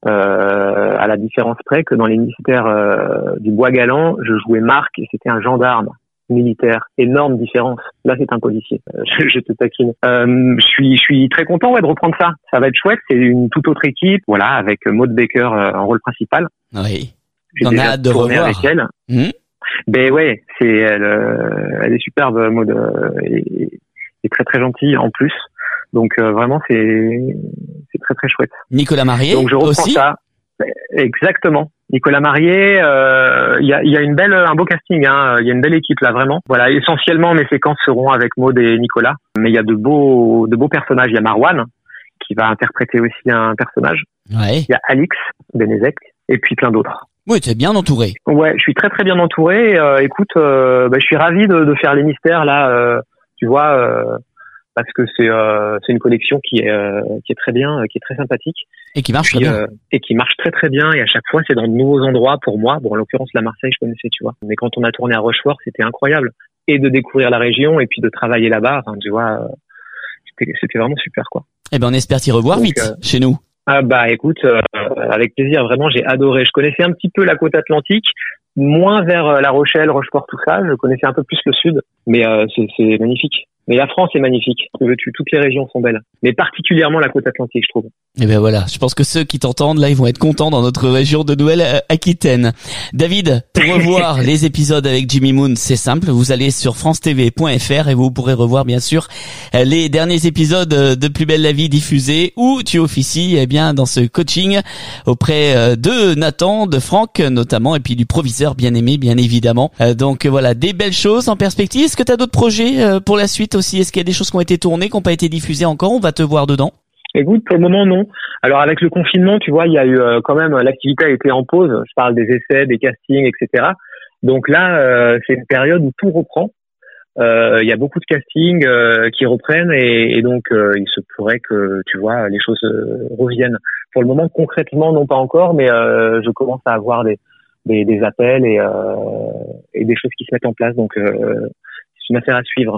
Euh, à la différence près que dans les Mystères euh, du Bois Galant, je jouais Marc et c'était un gendarme militaire. Énorme différence. Là, c'est un policier. Euh, je, je te taquine. Euh, je suis, je suis très content, ouais, de reprendre ça. Ça va être chouette. C'est une toute autre équipe, voilà, avec Maud Baker euh, en rôle principal. Oui. J'ai On a hâte de revoir avec elle. Mmh. Ben ouais, c'est elle, euh, elle est superbe, Maud, euh, et, et très très gentille en plus. Donc euh, vraiment, c'est c'est très très chouette. Nicolas Marié. Donc je reprends aussi. ça. Exactement. Nicolas Marié, il euh, y, a, y a une belle, un beau casting, hein. Il y a une belle équipe là, vraiment. Voilà, essentiellement mes séquences seront avec Maud et Nicolas, mais il y a de beaux, de beaux personnages. Il y a Marwan qui va interpréter aussi un personnage. Ouais. Il y a Alix Benezek et puis plein d'autres. Oui, tu es bien entouré. Ouais, je suis très très bien entouré. Euh, écoute, euh, bah, je suis ravi de, de faire les mystères là. Euh, tu vois. Euh, parce que c'est euh, c'est une collection qui est euh, qui est très bien, qui est très sympathique et qui marche puis, très bien euh, et qui marche très très bien, et à chaque fois c'est dans de nouveaux endroits pour moi. Bon, en l'occurrence la Marseille je connaissais, tu vois, mais quand on a tourné à Rochefort c'était incroyable, et de découvrir la région et puis de travailler là-bas, enfin, tu vois, euh, c'était c'était vraiment super, quoi. Eh ben on espère t'y revoir Donc, vite euh, chez nous. Ah bah écoute, euh, avec plaisir, vraiment j'ai adoré. Je connaissais un petit peu la côte atlantique, moins vers La Rochelle, Rochefort, tout ça. Je connaissais un peu plus le sud, mais euh, c'est, c'est magnifique. Mais la France est magnifique. Toutes les régions sont belles, mais particulièrement la côte atlantique, je trouve. Et ben voilà, je pense que ceux qui t'entendent là, ils vont être contents dans notre région de Nouvelle-Aquitaine. David, pour revoir les épisodes avec Jimmy Moon, c'est simple. Vous allez sur france t v point f r et vous pourrez revoir bien sûr les derniers épisodes de Plus belle la vie diffusés, où tu officies eh bien dans ce coaching auprès de Nathan, de Franck notamment, et puis du proviseur bien aimé, bien évidemment. Donc voilà, des belles choses en perspective. Est-ce que tu as d'autres projets pour la suite aussi? Est-ce qu'il y a des choses qui ont été tournées, qui n'ont pas été diffusées encore? On va te voir dedans. Écoute, pour le moment, non. Alors, avec le confinement, tu vois, il y a eu euh, quand même, l'activité a été en pause. Je parle des essais, des castings, et cetera. Donc là, euh, c'est une période où tout reprend. Euh, il y a beaucoup de castings euh, qui reprennent, et, et donc euh, il se pourrait que, tu vois, les choses euh, reviennent. Pour le moment, concrètement, non pas encore, mais euh, je commence à avoir des, des, des appels et, euh, et des choses qui se mettent en place. Donc, euh, c'est une affaire à suivre.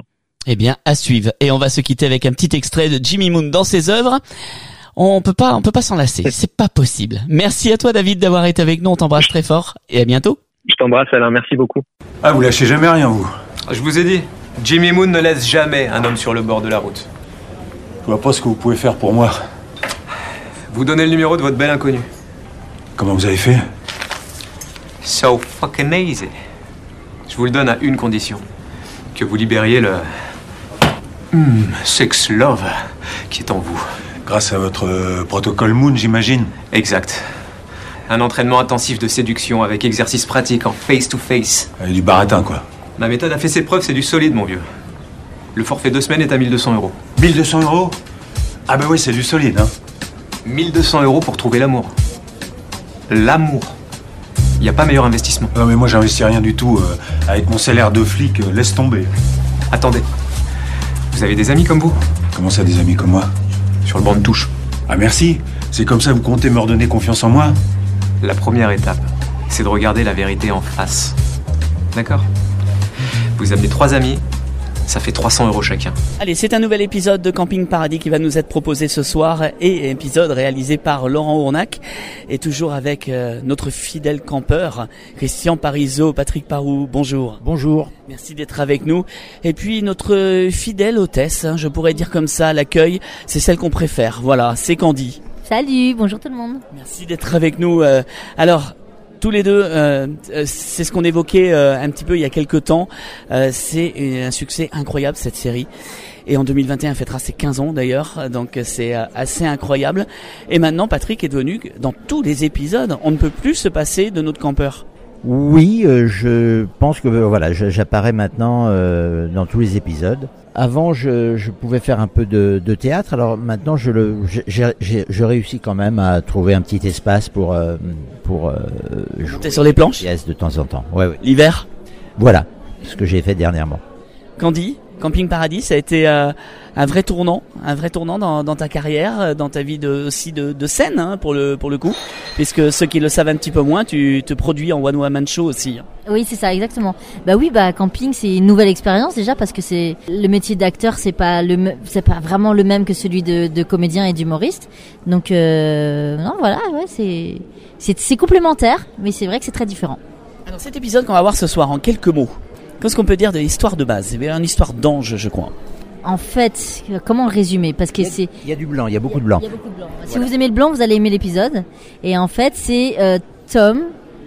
Eh bien, à suivre. Et on va se quitter avec un petit extrait de Jimmy Moon dans ses œuvres. On peut pas, on peut pas s'en lasser. C'est pas possible. Merci à toi, David, d'avoir été avec nous. On t'embrasse très fort et à bientôt. Je t'embrasse, Alain. Merci beaucoup. Ah, vous lâchez jamais rien, vous. Je vous ai dit, Jimmy Moon ne laisse jamais un homme sur le bord de la route. Je vois pas ce que vous pouvez faire pour moi. Vous donnez le numéro de votre belle inconnue. Comment vous avez fait? So fucking easy. Je vous le donne à une condition. Que vous libériez le... Mm, sex love qui est en vous. Grâce à votre euh, protocole Moon, j'imagine. Exact. Un entraînement intensif de séduction avec exercice pratique en face-to-face. Euh, du baratin, quoi. Ma méthode a fait ses preuves, c'est du solide, mon vieux. Le forfait deux semaines est à mille deux cents euros. mille deux cents euros? Ah bah oui, c'est du solide, hein. mille deux cents euros pour trouver l'amour. L'amour. Il n'y a pas meilleur investissement. Non mais moi j'investis rien du tout. Euh, avec mon salaire de flic, euh, laisse tomber. Attendez. Vous avez des amis comme vous? Comment ça, des amis comme moi? Sur le banc de touche. Ah merci. C'est comme ça que vous comptez me redonner confiance en moi? La première étape, c'est de regarder la vérité en face. D'accord? Vous amenez trois amis, ça fait trois cents euros chacun. Allez, c'est un nouvel épisode de Camping Paradis qui va nous être proposé ce soir et épisode réalisé par Laurent Ournac et toujours avec euh, notre fidèle campeur Christian Parizeau. Patrick Parou, bonjour. Bonjour. Merci d'être avec nous. Et puis notre fidèle hôtesse, hein, je pourrais dire comme ça, l'accueil, c'est celle qu'on préfère. Voilà, c'est Candy. Salut, bonjour tout le monde. Merci d'être avec nous. Euh, alors, tous les deux, euh, c'est ce qu'on évoquait euh, un petit peu il y a quelques temps. Euh, c'est un succès incroyable cette série. Et en deux mille vingt et un, elle fêtera ses quinze ans d'ailleurs, donc c'est euh, assez incroyable. Et maintenant, Patrick est devenu, dans tous les épisodes, on ne peut plus se passer de notre campeur. Oui, euh, je pense que voilà, je, j'apparais maintenant euh, dans tous les épisodes. Avant, je, je pouvais faire un peu de, de théâtre. Alors maintenant, je le, j'ai, j'ai, je réussis quand même à trouver un petit espace pour euh, pour euh, jouer sur les planches. Pièces de temps en temps. Ouais, ouais. L'hiver. Voilà, ce que j'ai fait dernièrement. Candy, Camping Paradis, ça a été euh, un vrai tournant, un vrai tournant dans, dans ta carrière, dans ta vie de, aussi de, de scène, hein, pour le pour le coup, puisque ceux qui le savent un petit peu moins, tu te produis en one woman show aussi. Oui, c'est ça, exactement. Bah oui, bah camping, c'est une nouvelle expérience déjà parce que c'est le métier d'acteur, c'est pas le, c'est pas vraiment le même que celui de, de comédien et d'humoriste. Donc euh, non, voilà, ouais, c'est c'est c'est complémentaire, mais c'est vrai que c'est très différent. Alors cet épisode qu'on va voir ce soir, en quelques mots, qu'est-ce qu'on peut dire de l'histoire de base? C'est une histoire d'ange, je crois. En fait, comment le résumer? Parce que il y a, c'est il y a du blanc, il y a beaucoup de blanc. Il y a beaucoup de blanc. Voilà. Si vous aimez le blanc, vous allez aimer l'épisode. Et en fait, c'est euh, Tom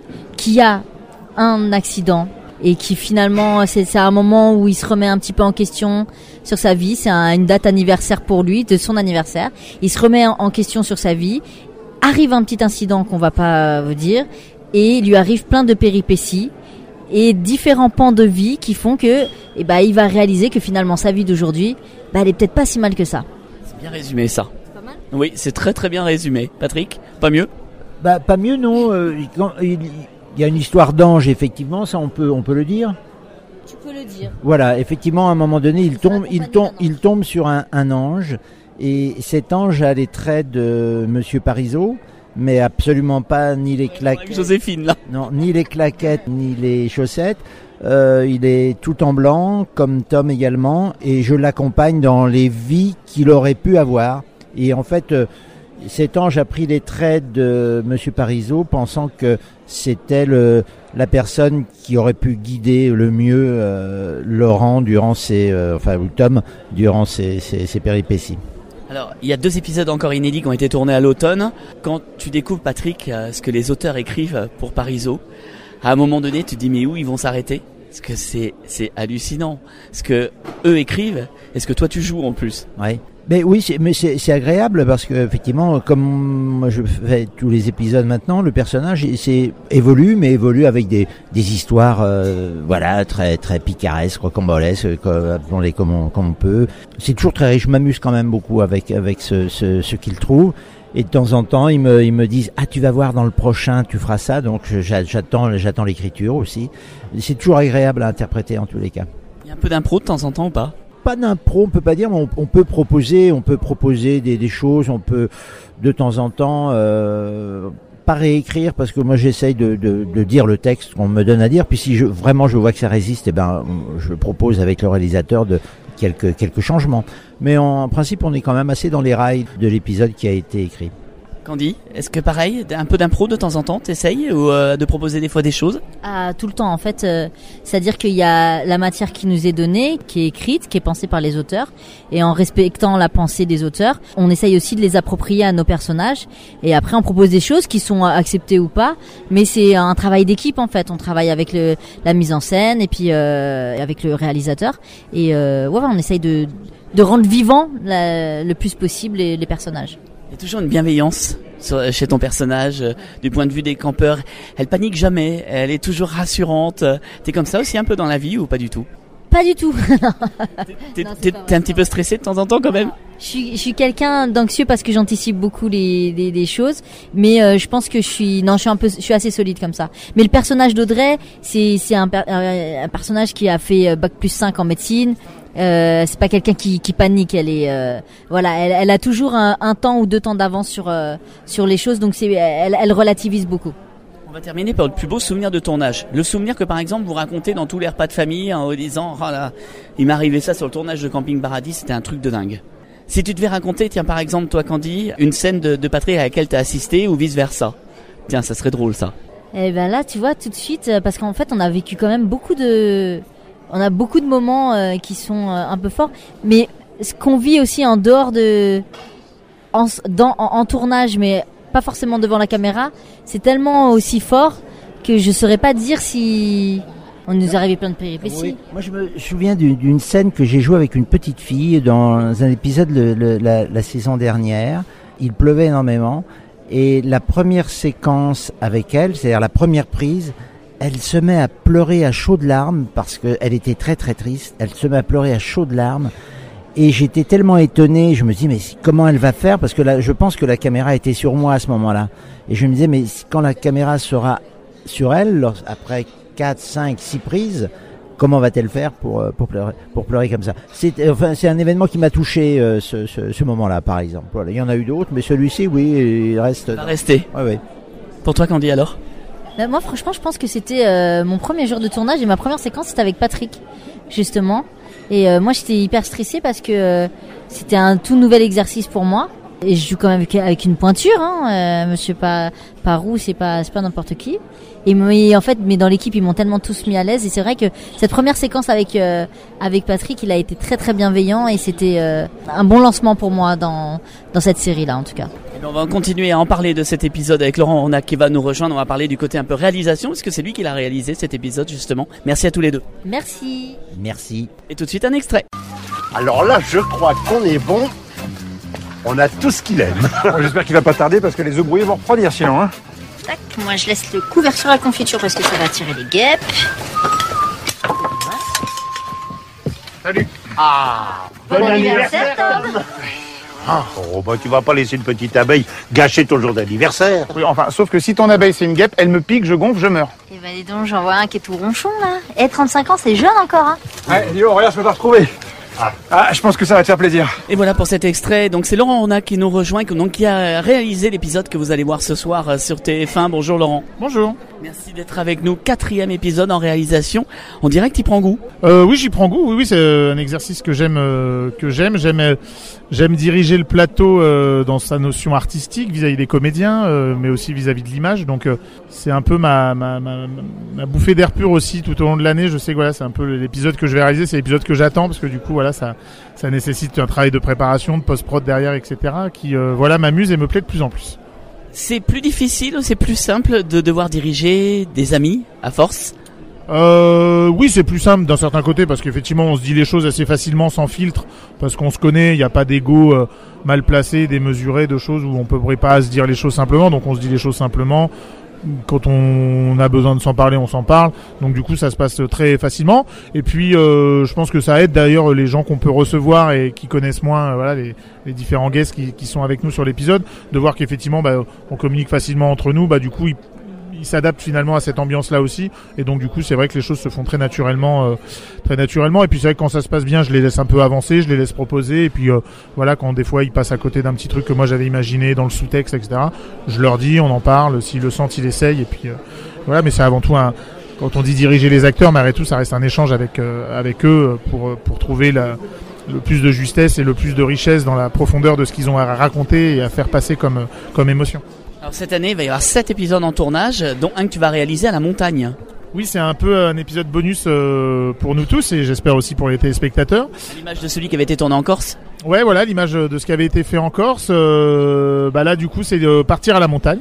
qui a un accident et qui finalement, c'est, c'est un moment où il se remet un petit peu en question sur sa vie. C'est un, une date anniversaire pour lui, de son anniversaire. Il se remet en, en question sur sa vie. Arrive un petit incident qu'on va pas vous dire et il lui arrive plein de péripéties et différents pans de vie qui font que, eh ben, il va réaliser que finalement sa vie d'aujourd'hui, bah, elle est peut-être pas si mal que ça. C'est bien résumé ça. C'est pas mal. Oui, c'est très très bien résumé. Patrick, pas mieux? Bah pas mieux non. Euh, quand, il, il y a une histoire d'ange effectivement, ça on peut on peut le dire. Tu peux le dire. Voilà, effectivement à un moment donné, il tombe il tombe il tombe sur un, un ange et cet ange a les traits de Monsieur Parizeau. Mais absolument pas ni les claquettes. Joséphine là. Non, ni les claquettes ni les chaussettes. Euh, il est tout en blanc, comme Tom également, et je l'accompagne dans les vies qu'il aurait pu avoir. Et en fait, euh, cet ange a pris les traits de Monsieur Parizeau, pensant que c'était le, la personne qui aurait pu guider le mieux euh, Laurent durant ses, euh, enfin ou Tom durant ses, ses, ses péripéties. Alors, il y a deux épisodes encore inédits qui ont été tournés à l'automne. Quand tu découvres, Patrick, ce que les auteurs écrivent pour Parizeau, à un moment donné, tu te dis mais où ils vont s'arrêter? Parce que c'est c'est hallucinant. Ce que eux écrivent et ce que toi tu joues en plus. Ouais. Mais oui, c'est, mais c'est, c'est agréable parce que effectivement, comme moi je fais tous les épisodes maintenant, le personnage c'est évolue, mais évolue avec des des histoires, euh, voilà, très très picaresques, rocambolesques, appelons-les comme on comme on peut. C'est toujours très riche. Je m'amuse quand même beaucoup avec avec ce ce, ce qu'il trouve. Et de temps en temps, ils me ils me disent ah tu vas voir dans le prochain, tu feras ça. Donc j'attends j'attends l'écriture aussi. C'est toujours agréable à interpréter en tous les cas. Il y a un peu d'impro de temps en temps ou pas? Pas d'impro, on peut pas dire, mais on, on peut proposer, on peut proposer des, des choses, on peut de temps en temps euh, pas réécrire parce que moi j'essaye de, de, de dire le texte qu'on me donne à dire. Puis si je, vraiment je vois que ça résiste, eh ben je propose avec le réalisateur de quelques quelques changements. Mais en, en principe, on est quand même assez dans les rails de l'épisode qui a été écrit. Candy, est-ce que pareil, un peu d'impro de temps en temps, t'essayes ou euh, de proposer des fois des choses? Ah, tout le temps en fait, euh, c'est-à-dire qu'il y a la matière qui nous est donnée, qui est écrite, qui est pensée par les auteurs, et en respectant la pensée des auteurs, on essaye aussi de les approprier à nos personnages, et après on propose des choses qui sont acceptées ou pas, mais c'est un travail d'équipe en fait, on travaille avec le, la mise en scène et puis euh, avec le réalisateur, et euh, ouais, on essaye de, de rendre vivant la, le plus possible les, les personnages. Il y a toujours une bienveillance sur, chez ton personnage, euh, du point de vue des campeurs. Elle panique jamais, elle est toujours rassurante. T'es comme ça aussi un peu dans la vie ou pas du tout? Pas du tout. T'es, non, t'es, t'es un petit peu stressé de temps en temps quand même? Je suis, je suis quelqu'un d'anxieux parce que j'anticipe beaucoup les, les, les choses, mais euh, je pense que je suis, non, je suis un peu, je suis assez solide comme ça. Mais le personnage d'Audrey, c'est, c'est un, un, un personnage qui a fait bac plus cinq en médecine. Euh, c'est pas quelqu'un qui, qui panique. Elle est, euh, voilà, elle, elle a toujours un, un temps ou deux temps d'avance sur euh, sur les choses, donc c'est, elle, elle relativise beaucoup. On va terminer par le plus beau souvenir de tournage. Le souvenir que par exemple vous racontez dans tous les repas de famille en disant oh là, il m'est arrivé ça sur le tournage de Camping Paradis, c'était un truc de dingue. Si tu devais raconter, tiens par exemple toi Candy, une scène de, de Patrick à laquelle t'as assisté ou vice versa, tiens ça serait drôle ça. Eh ben là tu vois tout de suite, parce qu'en fait on a vécu quand même beaucoup de On a beaucoup de moments euh, qui sont euh, un peu forts, mais ce qu'on vit aussi en dehors de, en, dans, en, en tournage, mais pas forcément devant la caméra, c'est tellement aussi fort que je saurais pas dire si on nous est arrivé plein de péripéties. Oui. Moi, je me souviens d'une, d'une scène que j'ai jouée avec une petite fille dans un épisode le, le, la, la saison dernière. Il pleuvait énormément et la première séquence avec elle, c'est-à-dire la première prise. Elle se met à pleurer à chaudes larmes parce qu'elle était très très triste. Elle se met à pleurer à chaudes larmes et j'étais tellement étonné. Je me dis mais comment elle va faire parce que là, je pense que la caméra était sur moi à ce moment-là. Et je me disais mais quand la caméra sera sur elle après quatre, cinq, six prises, comment va-t-elle faire pour pour pleurer pour pleurer comme ça? C'est enfin c'est un événement qui m'a touché euh, ce, ce ce moment-là par exemple. Voilà, il y en a eu d'autres mais celui-ci oui il reste. Il va rester. Ouais ouais. Pour toi Candy alors? Bah, moi franchement je pense que c'était euh, mon premier jour de tournage et ma première séquence c'était avec Patrick justement et euh, moi j'étais hyper stressée parce que euh, c'était un tout nouvel exercice pour moi et je joue quand même avec, avec une pointure hein, euh, monsieur pas Parou c'est pas c'est pas n'importe qui et mais en fait mais dans l'équipe ils m'ont tellement tous mis à l'aise et c'est vrai que cette première séquence avec euh, avec Patrick il a été très très bienveillant et c'était euh, un bon lancement pour moi dans dans cette série là en tout cas. Et on va continuer à en parler de cet épisode avec Laurent Ornac qui va nous rejoindre. On va parler du côté un peu réalisation parce que c'est lui qui l'a réalisé cet épisode justement. Merci à tous les deux. Merci. Merci. Et tout de suite un extrait. Alors là je crois qu'on est bon. On a tout ce qu'il aime. J'espère qu'il va pas tarder parce que les œufs brouillés vont refroidir sinon. Hein. Tac, moi je laisse le couvercle à la confiture parce que ça va attirer les guêpes. Salut. Ah, bon, bon anniversaire, Tom. Ah, oh, bah, tu vas pas laisser une petite abeille gâcher ton jour d'anniversaire. Oui, enfin, sauf que si ton abeille c'est une guêpe, elle me pique, je gonfle, je meurs. Eh ben dis donc, j'en vois un qui est tout ronchon là. Et trente-cinq ans, c'est jeune encore hein. Ouais, dis oh, regarde, je peux pas retrouver. Ah. ah, je pense que ça va te faire plaisir. Et voilà pour cet extrait. Donc c'est Laurent Ornac qui nous rejoint, donc qui a réalisé l'épisode que vous allez voir ce soir sur T F un. Bonjour Laurent. Bonjour. Merci d'être avec nous. Quatrième épisode en réalisation. On dirait que tu prends goût. Euh, oui, j'y prends goût. Oui, oui, c'est un exercice que j'aime, euh, que j'aime. J'aime, euh, j'aime diriger le plateau euh, dans sa notion artistique vis-à-vis des comédiens, euh, mais aussi vis-à-vis de l'image. Donc euh, c'est un peu ma, ma, ma, ma bouffée d'air pur aussi tout au long de l'année. Je sais que voilà, c'est un peu l'épisode que je vais réaliser, c'est l'épisode que j'attends parce que du coup voilà, ça, ça nécessite un travail de préparation, de post-prod derrière, et cetera. Qui euh, voilà m'amuse et me plaît de plus en plus. C'est plus difficile ou c'est plus simple de devoir diriger des amis à force? Euh, oui, c'est plus simple d'un certain côté parce qu'effectivement on se dit les choses assez facilement sans filtre parce qu'on se connaît, il n'y a pas d'ego euh, mal placé, démesuré, de choses où on ne peut pas se dire les choses simplement, donc on se dit les choses simplement. Quand on a besoin de s'en parler, on s'en parle. Donc du coup, ça se passe très facilement. Et puis, euh, je pense que ça aide d'ailleurs les gens qu'on peut recevoir et qui connaissent moins, euh, voilà, les, les différents guests qui, qui sont avec nous sur l'épisode, de voir qu'effectivement, bah, on communique facilement entre nous. Bah du coup, ils, ils s'adaptent finalement à cette ambiance-là aussi. Et donc du coup, c'est vrai que les choses se font très naturellement, euh, très naturellement. Et puis c'est vrai que quand ça se passe bien, je les laisse un peu avancer, je les laisse proposer. Et puis euh, voilà, quand des fois ils passent à côté d'un petit truc que moi j'avais imaginé dans le sous-texte, et cetera. Je leur dis, on en parle. S'ils le sentent, ils essayent. Et puis euh, voilà, mais c'est avant tout un. Quand on dit diriger les acteurs, malgré tout, ça reste un échange avec euh, avec eux pour pour trouver la le plus de justesse et le plus de richesse dans la profondeur de ce qu'ils ont à raconter et à faire passer comme, comme émotion. Alors cette année, il va y avoir sept épisodes en tournage, dont un que tu vas réaliser à la montagne. Oui, c'est un peu un épisode bonus euh, pour nous tous et j'espère aussi pour les téléspectateurs. À l'image de celui qui avait été tourné en Corse. Ouais, voilà, l'image de ce qui avait été fait en Corse. Euh, bah là, du coup, c'est de partir à la montagne.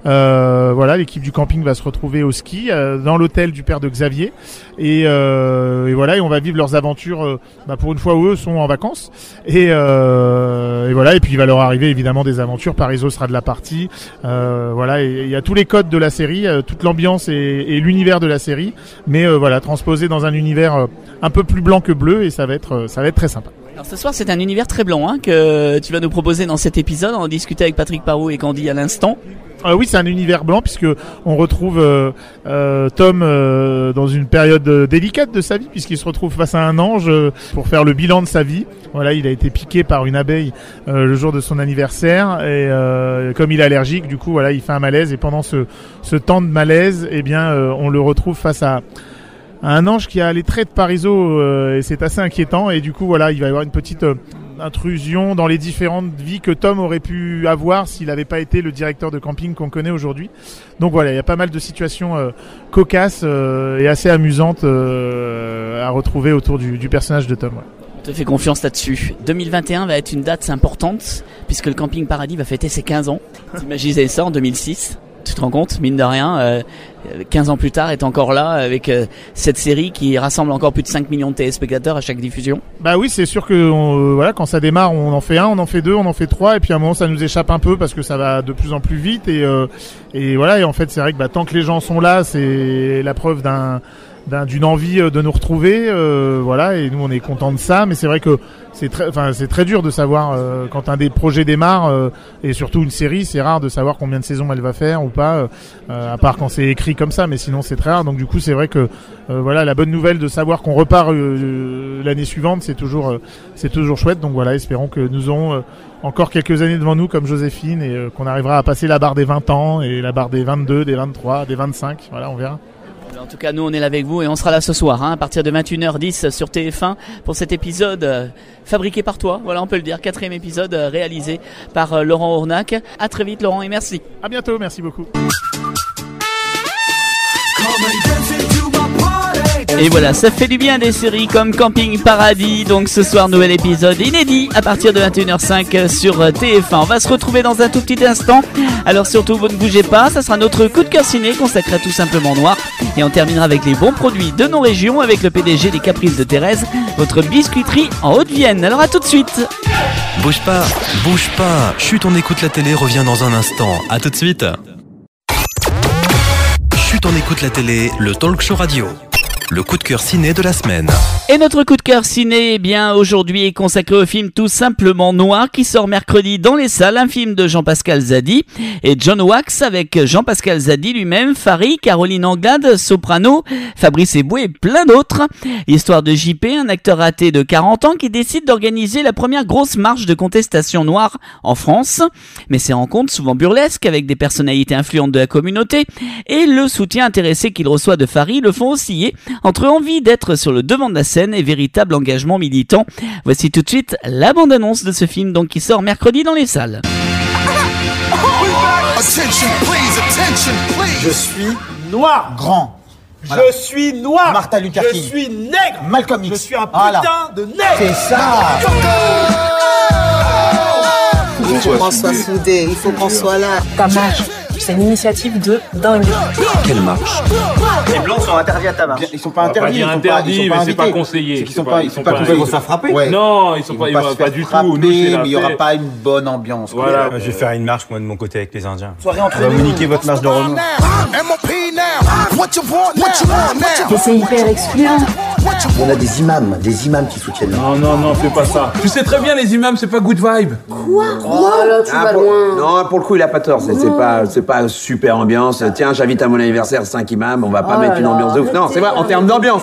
Euh, voilà, l'équipe du camping va se retrouver au ski euh, dans l'hôtel du père de Xavier. Et, euh, et voilà, et on va vivre leurs aventures. Euh, bah pour une fois où eux sont en vacances. Et, euh, et voilà, et puis il va leur arriver évidemment des aventures. Parizeau sera de la partie. Euh, voilà, et il y a tous les codes de la série, euh, toute l'ambiance et, et l'univers de la série, mais euh, voilà, transposé dans un univers euh, un peu plus blanc que bleu, et ça va être, euh, ça va être très sympa. Alors ce soir, c'est un univers très blanc hein, que tu vas nous proposer dans cet épisode. On en discutait avec Patrick Parot et Candy à l'instant. Euh, oui, c'est un univers blanc puisque on retrouve euh, euh, Tom euh, dans une période délicate de sa vie puisqu'il se retrouve face à un ange euh, pour faire le bilan de sa vie. Voilà, il a été piqué par une abeille euh, le jour de son anniversaire et euh, comme il est allergique, du coup, voilà, il fait un malaise et pendant ce, ce temps de malaise, eh bien, euh, on le retrouve face à un ange qui a les traits de Parizeau euh, et c'est assez inquiétant et du coup voilà il va y avoir une petite euh, intrusion dans les différentes vies que Tom aurait pu avoir s'il n'avait pas été le directeur de camping qu'on connaît aujourd'hui. Donc voilà, il y a pas mal de situations euh, cocasses euh, et assez amusantes euh, à retrouver autour du, du personnage de Tom. Ouais. On te fait confiance là-dessus. deux mille vingt et un va être une date importante puisque le Camping Paradis va fêter ses quinze ans. T'imagines ça en deux mille six? Tu te rends compte, mine de rien, euh, quinze ans plus tard, est encore là avec euh, cette série qui rassemble encore plus de cinq millions de téléspectateurs à chaque diffusion. Bah oui, c'est sûr que on, euh, voilà, quand ça démarre, on en fait un, on en fait deux, on en fait trois, et puis à un moment ça nous échappe un peu parce que ça va de plus en plus vite et euh, et voilà. Et en fait, c'est vrai que bah, tant que les gens sont là, c'est la preuve d'un D'un, d'une envie de nous retrouver, euh, voilà, et nous on est contents de ça, mais c'est vrai que c'est très, enfin c'est très dur de savoir euh, quand un des projets démarre euh, et surtout une série, c'est rare de savoir combien de saisons elle va faire ou pas, euh, à part quand c'est écrit comme ça, mais sinon c'est très rare. Donc du coup c'est vrai que euh, voilà, la bonne nouvelle de savoir qu'on repart euh, l'année suivante, c'est toujours euh, c'est toujours chouette. Donc voilà, espérons que nous aurons euh, encore quelques années devant nous comme Joséphine et euh, qu'on arrivera à passer la barre des vingt ans et la barre des vingt-deux, des vingt-trois, des vingt-cinq. Voilà, on verra. En tout cas, nous, on est là avec vous et on sera là ce soir, hein, à partir de vingt et une heures dix sur T F un pour cet épisode euh, fabriqué par toi. Voilà, on peut le dire, quatrième épisode euh, réalisé par euh, Laurent Ournac. À très vite, Laurent, et merci. À bientôt, merci beaucoup. Et voilà, ça fait du bien des séries comme Camping Paradis. Donc ce soir, nouvel épisode inédit à partir de vingt et une heures cinq sur T F un. On va se retrouver dans un tout petit instant. Alors surtout, vous ne bougez pas, ça sera notre coup de cœur ciné consacré à Tout simplement Noir. Et on terminera avec les bons produits de nos régions avec le P D G des Caprices de Thérèse, votre biscuiterie en Haute-Vienne. Alors à tout de suite. Bouge pas, bouge pas. Chut, on écoute la télé, revient dans un instant. À tout de suite. Chut, on écoute la télé, le talk show radio. Le coup de cœur ciné de la semaine. Et notre coup de cœur ciné, eh bien, aujourd'hui est consacré au film Tout simplement Noir qui sort mercredi dans les salles, un film de Jean-Pascal Zadi et John Wax avec Jean-Pascal Zadi lui-même, Farid, Caroline Anglade, Soprano, Fabrice Eboué et plein d'autres. Histoire de J P, un acteur raté de quarante ans qui décide d'organiser la première grosse marche de contestation noire en France. Mais ses rencontres, souvent burlesques avec des personnalités influentes de la communauté et le soutien intéressé qu'il reçoit de Farid le font osciller entre envie d'être sur le devant de la scène et véritable engagement militant. Voici tout de suite la bande-annonce de ce film donc qui sort mercredi dans les salles. Attention, please, attention, please. Je suis noir. Grand. Voilà. Je suis noir. Martin Luther King. Je suis nègre. Malcolm X. Je suis un putain voilà. de nègre. C'est ça. Il faut qu'on soit soudés, il faut qu'on soit là. Ta marche, c'est une initiative de dingue. Quelle marche? Les blancs sont interdits à ta marche. Ils sont pas interdits. Ils sont interdits, pas, mais c'est pas conseillé. Ils sont pas, ils sont pas conseillés. Ils vont se faire frapper. Ouais. Non, ils sont ils pas, vont ils pas, vont se pas faire du frapper, tout. Nous, mais il y aura pas une bonne ambiance. Voilà. Je vais faire une marche moi de mon côté avec les Indiens. Soirée entre nous. On va vous niquer votre marche de Renault. C'est hyper excluant. On a des imams, des imams qui soutiennent. Non, non, non, fais pas ça. Tu sais très bien, les imams, c'est pas good vibe. Quoi? Quoi? Oh, là, tu ah, vas pour... loin. Non, pour le coup, il a pas tort. C'est, c'est pas, c'est pas super ambiance. Tiens, j'invite à mon anniversaire cinq imams. On va pas oh mettre là une là, ambiance de ouf. Non, c'est vrai, en termes d'ambiance.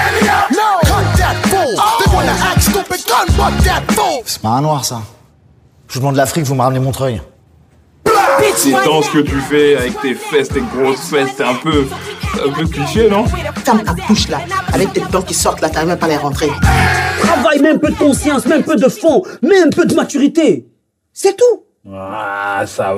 C'est pas un noir, ça. Je vous demande l'Afrique, vous me ramenez Montreuil. C'est dans ce que tu fais avec tes fesses, tes grosses fesses. T'es un peu, un peu cliché, non? Ferme ta bouche là, avec tes dents qui sortent là, t'arrives même pas à les rentrer. travail, mets un peu de conscience, mets un peu de fond, mets un peu de maturité. C'est tout. Ah, ça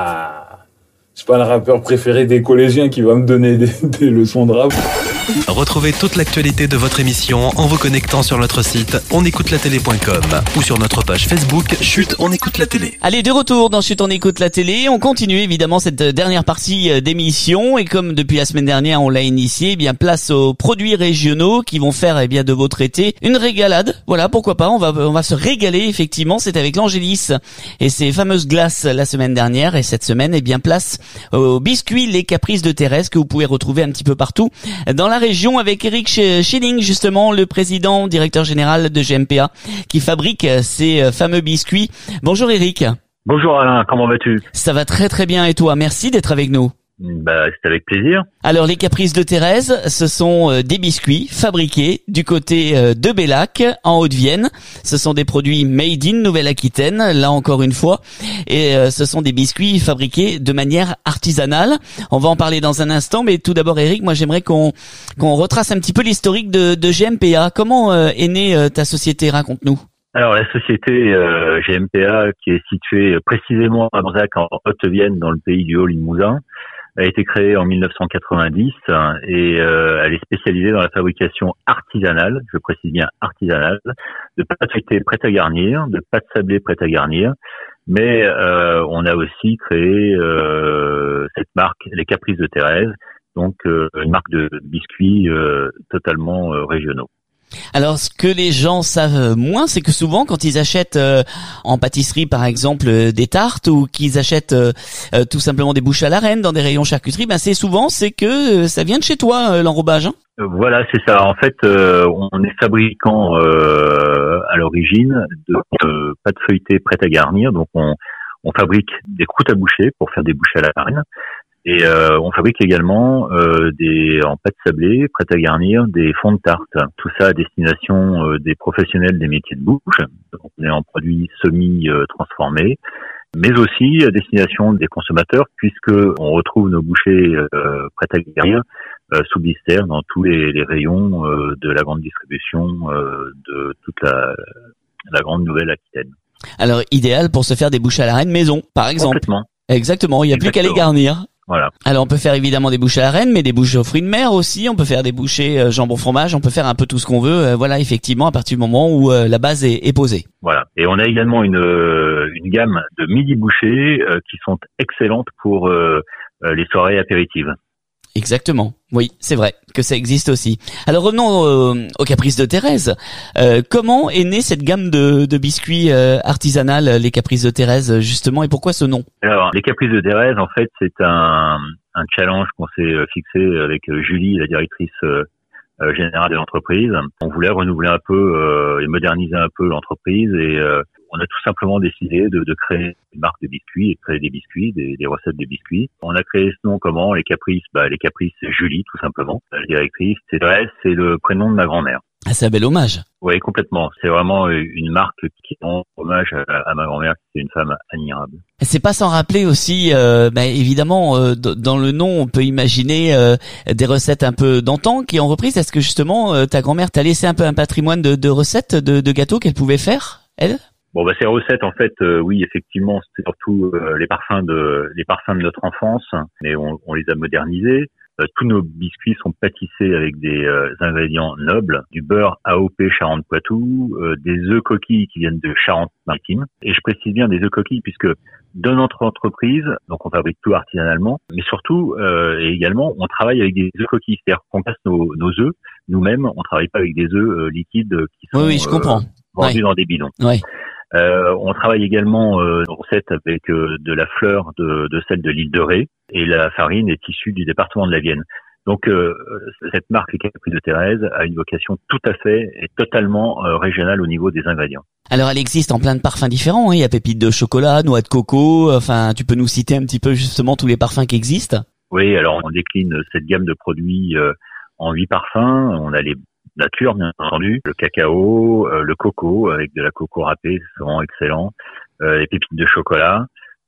va. C'est pas le rappeur préféré des collégiens qui va me donner des, des leçons de rap. Retrouvez toute l'actualité de votre émission en vous connectant sur notre site on écoute la télé point com ou sur notre page Facebook Chut, on écoute la télé. Allez, de retour dans Chut, on écoute la télé. On continue évidemment cette dernière partie d'émission et comme depuis la semaine dernière on l'a initié, eh bien place aux produits régionaux qui vont faire eh bien de votre été une régalade. Voilà, pourquoi pas, on va on va se régaler effectivement. C'est avec l'Angélis et ses fameuses glaces la semaine dernière et cette semaine eh bien place aux biscuits les Caprices de Thérèse que vous pouvez retrouver un petit peu partout dans la région avec Eric Schilling, justement le président, directeur général de G M P A qui fabrique ces fameux biscuits. Bonjour Eric. Bonjour Alain, comment vas-tu? Ça va très très bien et toi? Merci d'être avec nous. Bah, c'est avec plaisir. Alors les Caprices de Thérèse, ce sont euh, des biscuits fabriqués du côté euh, de Bellac en Haute-Vienne. Ce sont des produits made in Nouvelle-Aquitaine, là encore une fois, et euh, ce sont des biscuits fabriqués de manière artisanale. On va en parler dans un instant, mais tout d'abord Eric, moi j'aimerais qu'on qu'on retrace un petit peu l'historique de, de G M P A. Comment euh, est née euh, ta société? Raconte-nous. Alors la société euh, G M P A, qui est située précisément à Banzac en Haute-Vienne, dans le pays du Haut-Limousin, a été créée en mille neuf cent quatre-vingt-dix et euh, elle est spécialisée dans la fabrication artisanale, je précise bien artisanale, de pâtes feuilletées prêtes à garnir, de pâtes sablées prêtes à garnir, mais euh, on a aussi créé euh, cette marque, les Caprices de Thérèse, donc euh, une marque de biscuits euh, totalement euh, régionaux. Alors, ce que les gens savent moins, c'est que souvent, quand ils achètent euh, en pâtisserie, par exemple, euh, des tartes ou qu'ils achètent euh, euh, tout simplement des bouches à la reine dans des rayons charcuterie, ben c'est souvent c'est que euh, ça vient de chez toi, euh, l'enrobage. Hein. Voilà, c'est ça. En fait, euh, on est fabricant euh, à l'origine de euh, pâtes feuilletées prêtes à garnir. Donc, on, on fabrique des croûtes à boucher pour faire des bouches à la reine. Et euh, on fabrique également euh, des en pâte sablée, prêtes à garnir, des fonds de tarte. Tout ça à destination euh, des professionnels des métiers de bouche. Donc, on est en produits semi-transformés, mais aussi à destination des consommateurs, puisque on retrouve nos bouchées euh, prêtes à garnir euh, sous blister dans tous les, les rayons euh, de la grande distribution euh, de toute la, la grande Nouvelle-Aquitaine. Alors, idéal pour se faire des bouches à la reine maison, par exemple. Complètement. Exactement, il n'y a Exactement. plus qu'à les garnir. Voilà. Alors on peut faire évidemment des bouchées à la reine, mais des bouchées aux fruits de mer aussi. On peut faire des bouchées euh, jambon fromage. On peut faire un peu tout ce qu'on veut. Euh, voilà, effectivement, à partir du moment où euh, la base est, est posée. Voilà. Et on a également une euh, une gamme de midi bouchées euh, qui sont excellentes pour euh, euh, les soirées apéritives. Exactement. Oui, c'est vrai que ça existe aussi. Alors revenons euh, aux Caprices de Thérèse. Euh, comment est née cette gamme de, de biscuits euh, artisanales, les Caprices de Thérèse, justement, et pourquoi ce nom? Alors, les Caprices de Thérèse, en fait, c'est un, un challenge qu'on s'est fixé avec Julie, la directrice euh, générale de l'entreprise. On voulait renouveler un peu euh, et moderniser un peu l'entreprise et euh, on a tout simplement décidé de, de créer une marque de biscuits et de créer des biscuits, des, des recettes de biscuits. On a créé ce nom comment? Les Caprices, bah, les Caprices, c'est Julie, tout simplement. La directrice, c'est Thérèse, c'est le prénom de ma grand-mère. Ah, c'est un bel hommage. Oui, complètement. C'est vraiment une marque qui rend hommage à, à ma grand-mère, qui est une femme admirable. C'est pas sans rappeler aussi, euh, bah, évidemment, euh, d- dans le nom, on peut imaginer euh, des recettes un peu d'antan qui ont repris. Est-ce que justement, euh, ta grand-mère t'a laissé un peu un patrimoine de, de recettes, de, de gâteaux qu'elle pouvait faire, elle? Bon, bah ces recettes, en fait, euh, oui, effectivement, c'est surtout euh, les parfums de les parfums de notre enfance, mais on, on les a modernisés. Euh, tous nos biscuits sont pâtissés avec des euh, ingrédients nobles, du beurre A O P Charente-Poitou, euh, des œufs coquilles qui viennent de Charente-Maritime. Et je précise bien des œufs coquilles puisque dans notre entreprise, donc on fabrique tout artisanalement, mais surtout euh, et également on travaille avec des œufs coquilles, c'est-à-dire qu'on passe nos, nos œufs nous-mêmes, on travaille pas avec des œufs euh, liquides qui sont oui, oui, je comprends. Euh, vendus ouais. dans des bidons. Ouais. Euh, on travaille également euh, une recette avec euh, de la fleur de, de celle de l'île de Ré et la farine est issue du département de la Vienne. Donc euh, cette marque les Caprices de Thérèse a une vocation tout à fait et totalement euh, régionale au niveau des ingrédients. Alors elle existe en plein de parfums différents, hein. Il y a pépites de chocolat, noix de coco, enfin tu peux nous citer un petit peu justement tous les parfums qui existent? Oui, alors on décline cette gamme de produits euh, en huit parfums. On a les nature, bien entendu, le cacao, euh, le coco avec de la coco râpée, c'est vraiment excellent, euh, les pépites de chocolat,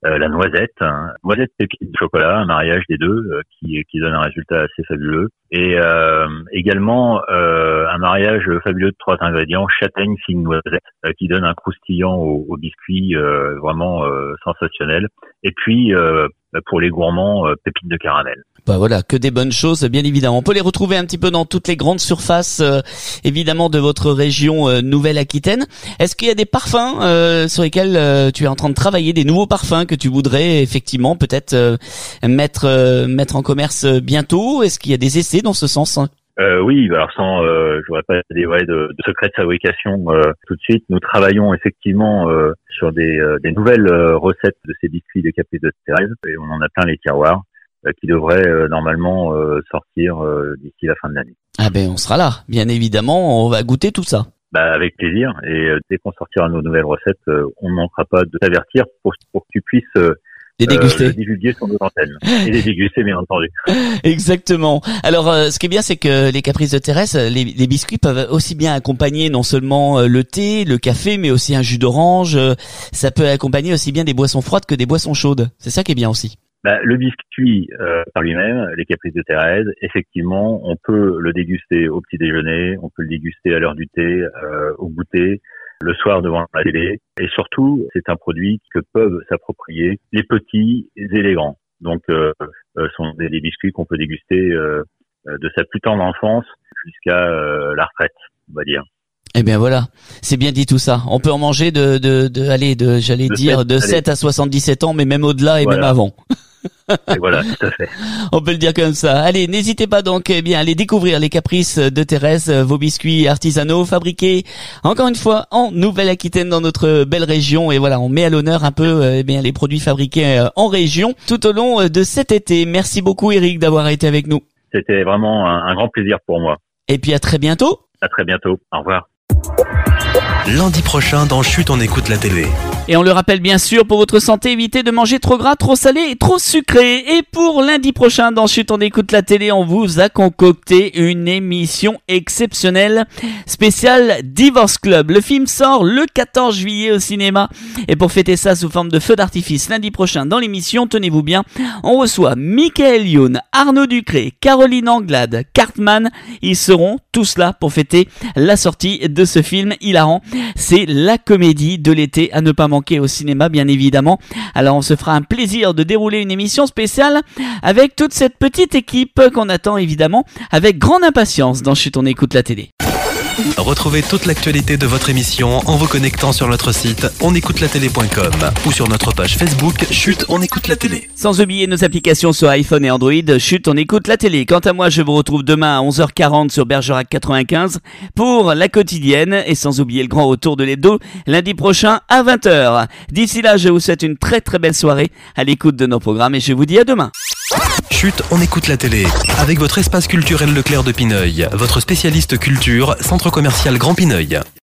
euh, la noisette, hein, noisette pépite de chocolat, un mariage des deux euh, qui, qui donne un résultat assez fabuleux. Et euh, également euh, un mariage fabuleux de trois ingrédients, châtaigne, fine noisette, euh, qui donne un croustillant au, au biscuit euh, vraiment euh, sensationnel. Et puis euh, pour les gourmands, euh, pépites de caramel. Bah voilà, que des bonnes choses, bien évidemment. On peut les retrouver un petit peu dans toutes les grandes surfaces, euh, évidemment, de votre région euh, Nouvelle-Aquitaine. Est-ce qu'il y a des parfums euh, sur lesquels euh, tu es en train de travailler, des nouveaux parfums que tu voudrais effectivement peut-être euh, mettre euh, mettre en commerce bientôt? Est-ce qu'il y a des essais dans ce sens? Euh, oui, alors sans, euh, je voudrais pas dévoiler de, de secrets de fabrication euh, tout de suite. Nous travaillons effectivement euh, sur des, euh, des nouvelles euh, recettes de ces biscuits de Caprice de Thérèse, et on en a plein les tiroirs euh, qui devraient euh, normalement euh, sortir euh, d'ici la fin de l'année. Ah ben on sera là, bien évidemment, on va goûter tout ça. Bah avec plaisir, et euh, dès qu'on sortira nos nouvelles recettes, euh, on ne manquera pas de t'avertir pour, pour que tu puisses euh, les déguster, euh, les divulguer sur nos antennes et les déguster bien entendu. Exactement. Alors euh, ce qui est bien, c'est que les Caprices de Thérèse, les, les biscuits peuvent aussi bien accompagner non seulement euh, le thé, le café, mais aussi un jus d'orange. Euh, ça peut accompagner aussi bien des boissons froides que des boissons chaudes. C'est ça qui est bien aussi. Bah, le biscuit euh, par lui-même, les Caprices de Thérèse, effectivement, on peut le déguster au petit déjeuner, on peut le déguster à l'heure du thé, euh, au goûter, le soir devant la télé. Et surtout, c'est un produit que peuvent s'approprier les petits et les grands. Donc, euh, euh, sont des, des biscuits qu'on peut déguster euh, de sa plus tendre enfance jusqu'à euh, la retraite, on va dire. Eh bien voilà, c'est bien dit tout ça. On peut en manger de, de, de allez, de, j'allais de dire, sept, de allez. sept à soixante-dix-sept ans, mais même au-delà et voilà. même avant. Et voilà, tout à fait. On peut le dire comme ça. Allez, n'hésitez pas donc eh bien à aller découvrir les Caprices de Thérèse, vos biscuits artisanaux fabriqués encore une fois en Nouvelle-Aquitaine dans notre belle région. Et voilà, on met à l'honneur un peu eh bien les produits fabriqués en région tout au long de cet été. Merci beaucoup Eric d'avoir été avec nous. C'était vraiment un, un grand plaisir pour moi. Et puis à très bientôt. À très bientôt. Au revoir. Lundi prochain dans Chut, on écoute la télé. Et on le rappelle bien sûr, pour votre santé, évitez de manger trop gras, trop salé et trop sucré. Et pour lundi prochain, dans Chut, on écoute la télé, on vous a concocté une émission exceptionnelle spéciale Divorce Club. Le film sort le quatorze juillet au cinéma. Et pour fêter ça sous forme de feu d'artifice lundi prochain dans l'émission, tenez-vous bien, on reçoit Michael Youn, Arnaud Ducré, Caroline Anglade, Cartman. Ils seront tous là pour fêter la sortie de ce film hilarant. C'est la comédie de l'été à ne pas manquer au cinéma, bien évidemment. Alors on se fera un plaisir de dérouler une émission spéciale avec toute cette petite équipe qu'on attend évidemment avec grande impatience dans Chut, on écoute la télé. Retrouvez toute l'actualité de votre émission en vous connectant sur notre site on écoute la télé point com ou sur notre page Facebook Chut, on écoute la télé. Sans oublier nos applications sur iPhone et Android. Chut, on écoute la télé. Quant à moi, je vous retrouve demain à onze heures quarante sur Bergerac quatre-vingt-quinze pour la quotidienne. Et sans oublier le grand retour de l'hebdo lundi prochain à vingt heures. D'ici là, je vous souhaite une très très belle soirée à l'écoute de nos programmes et je vous dis à demain. Chut, on écoute la télé. Avec votre espace culturel Leclerc de Pineuil, votre spécialiste culture, centre commercial Grand Pineuil.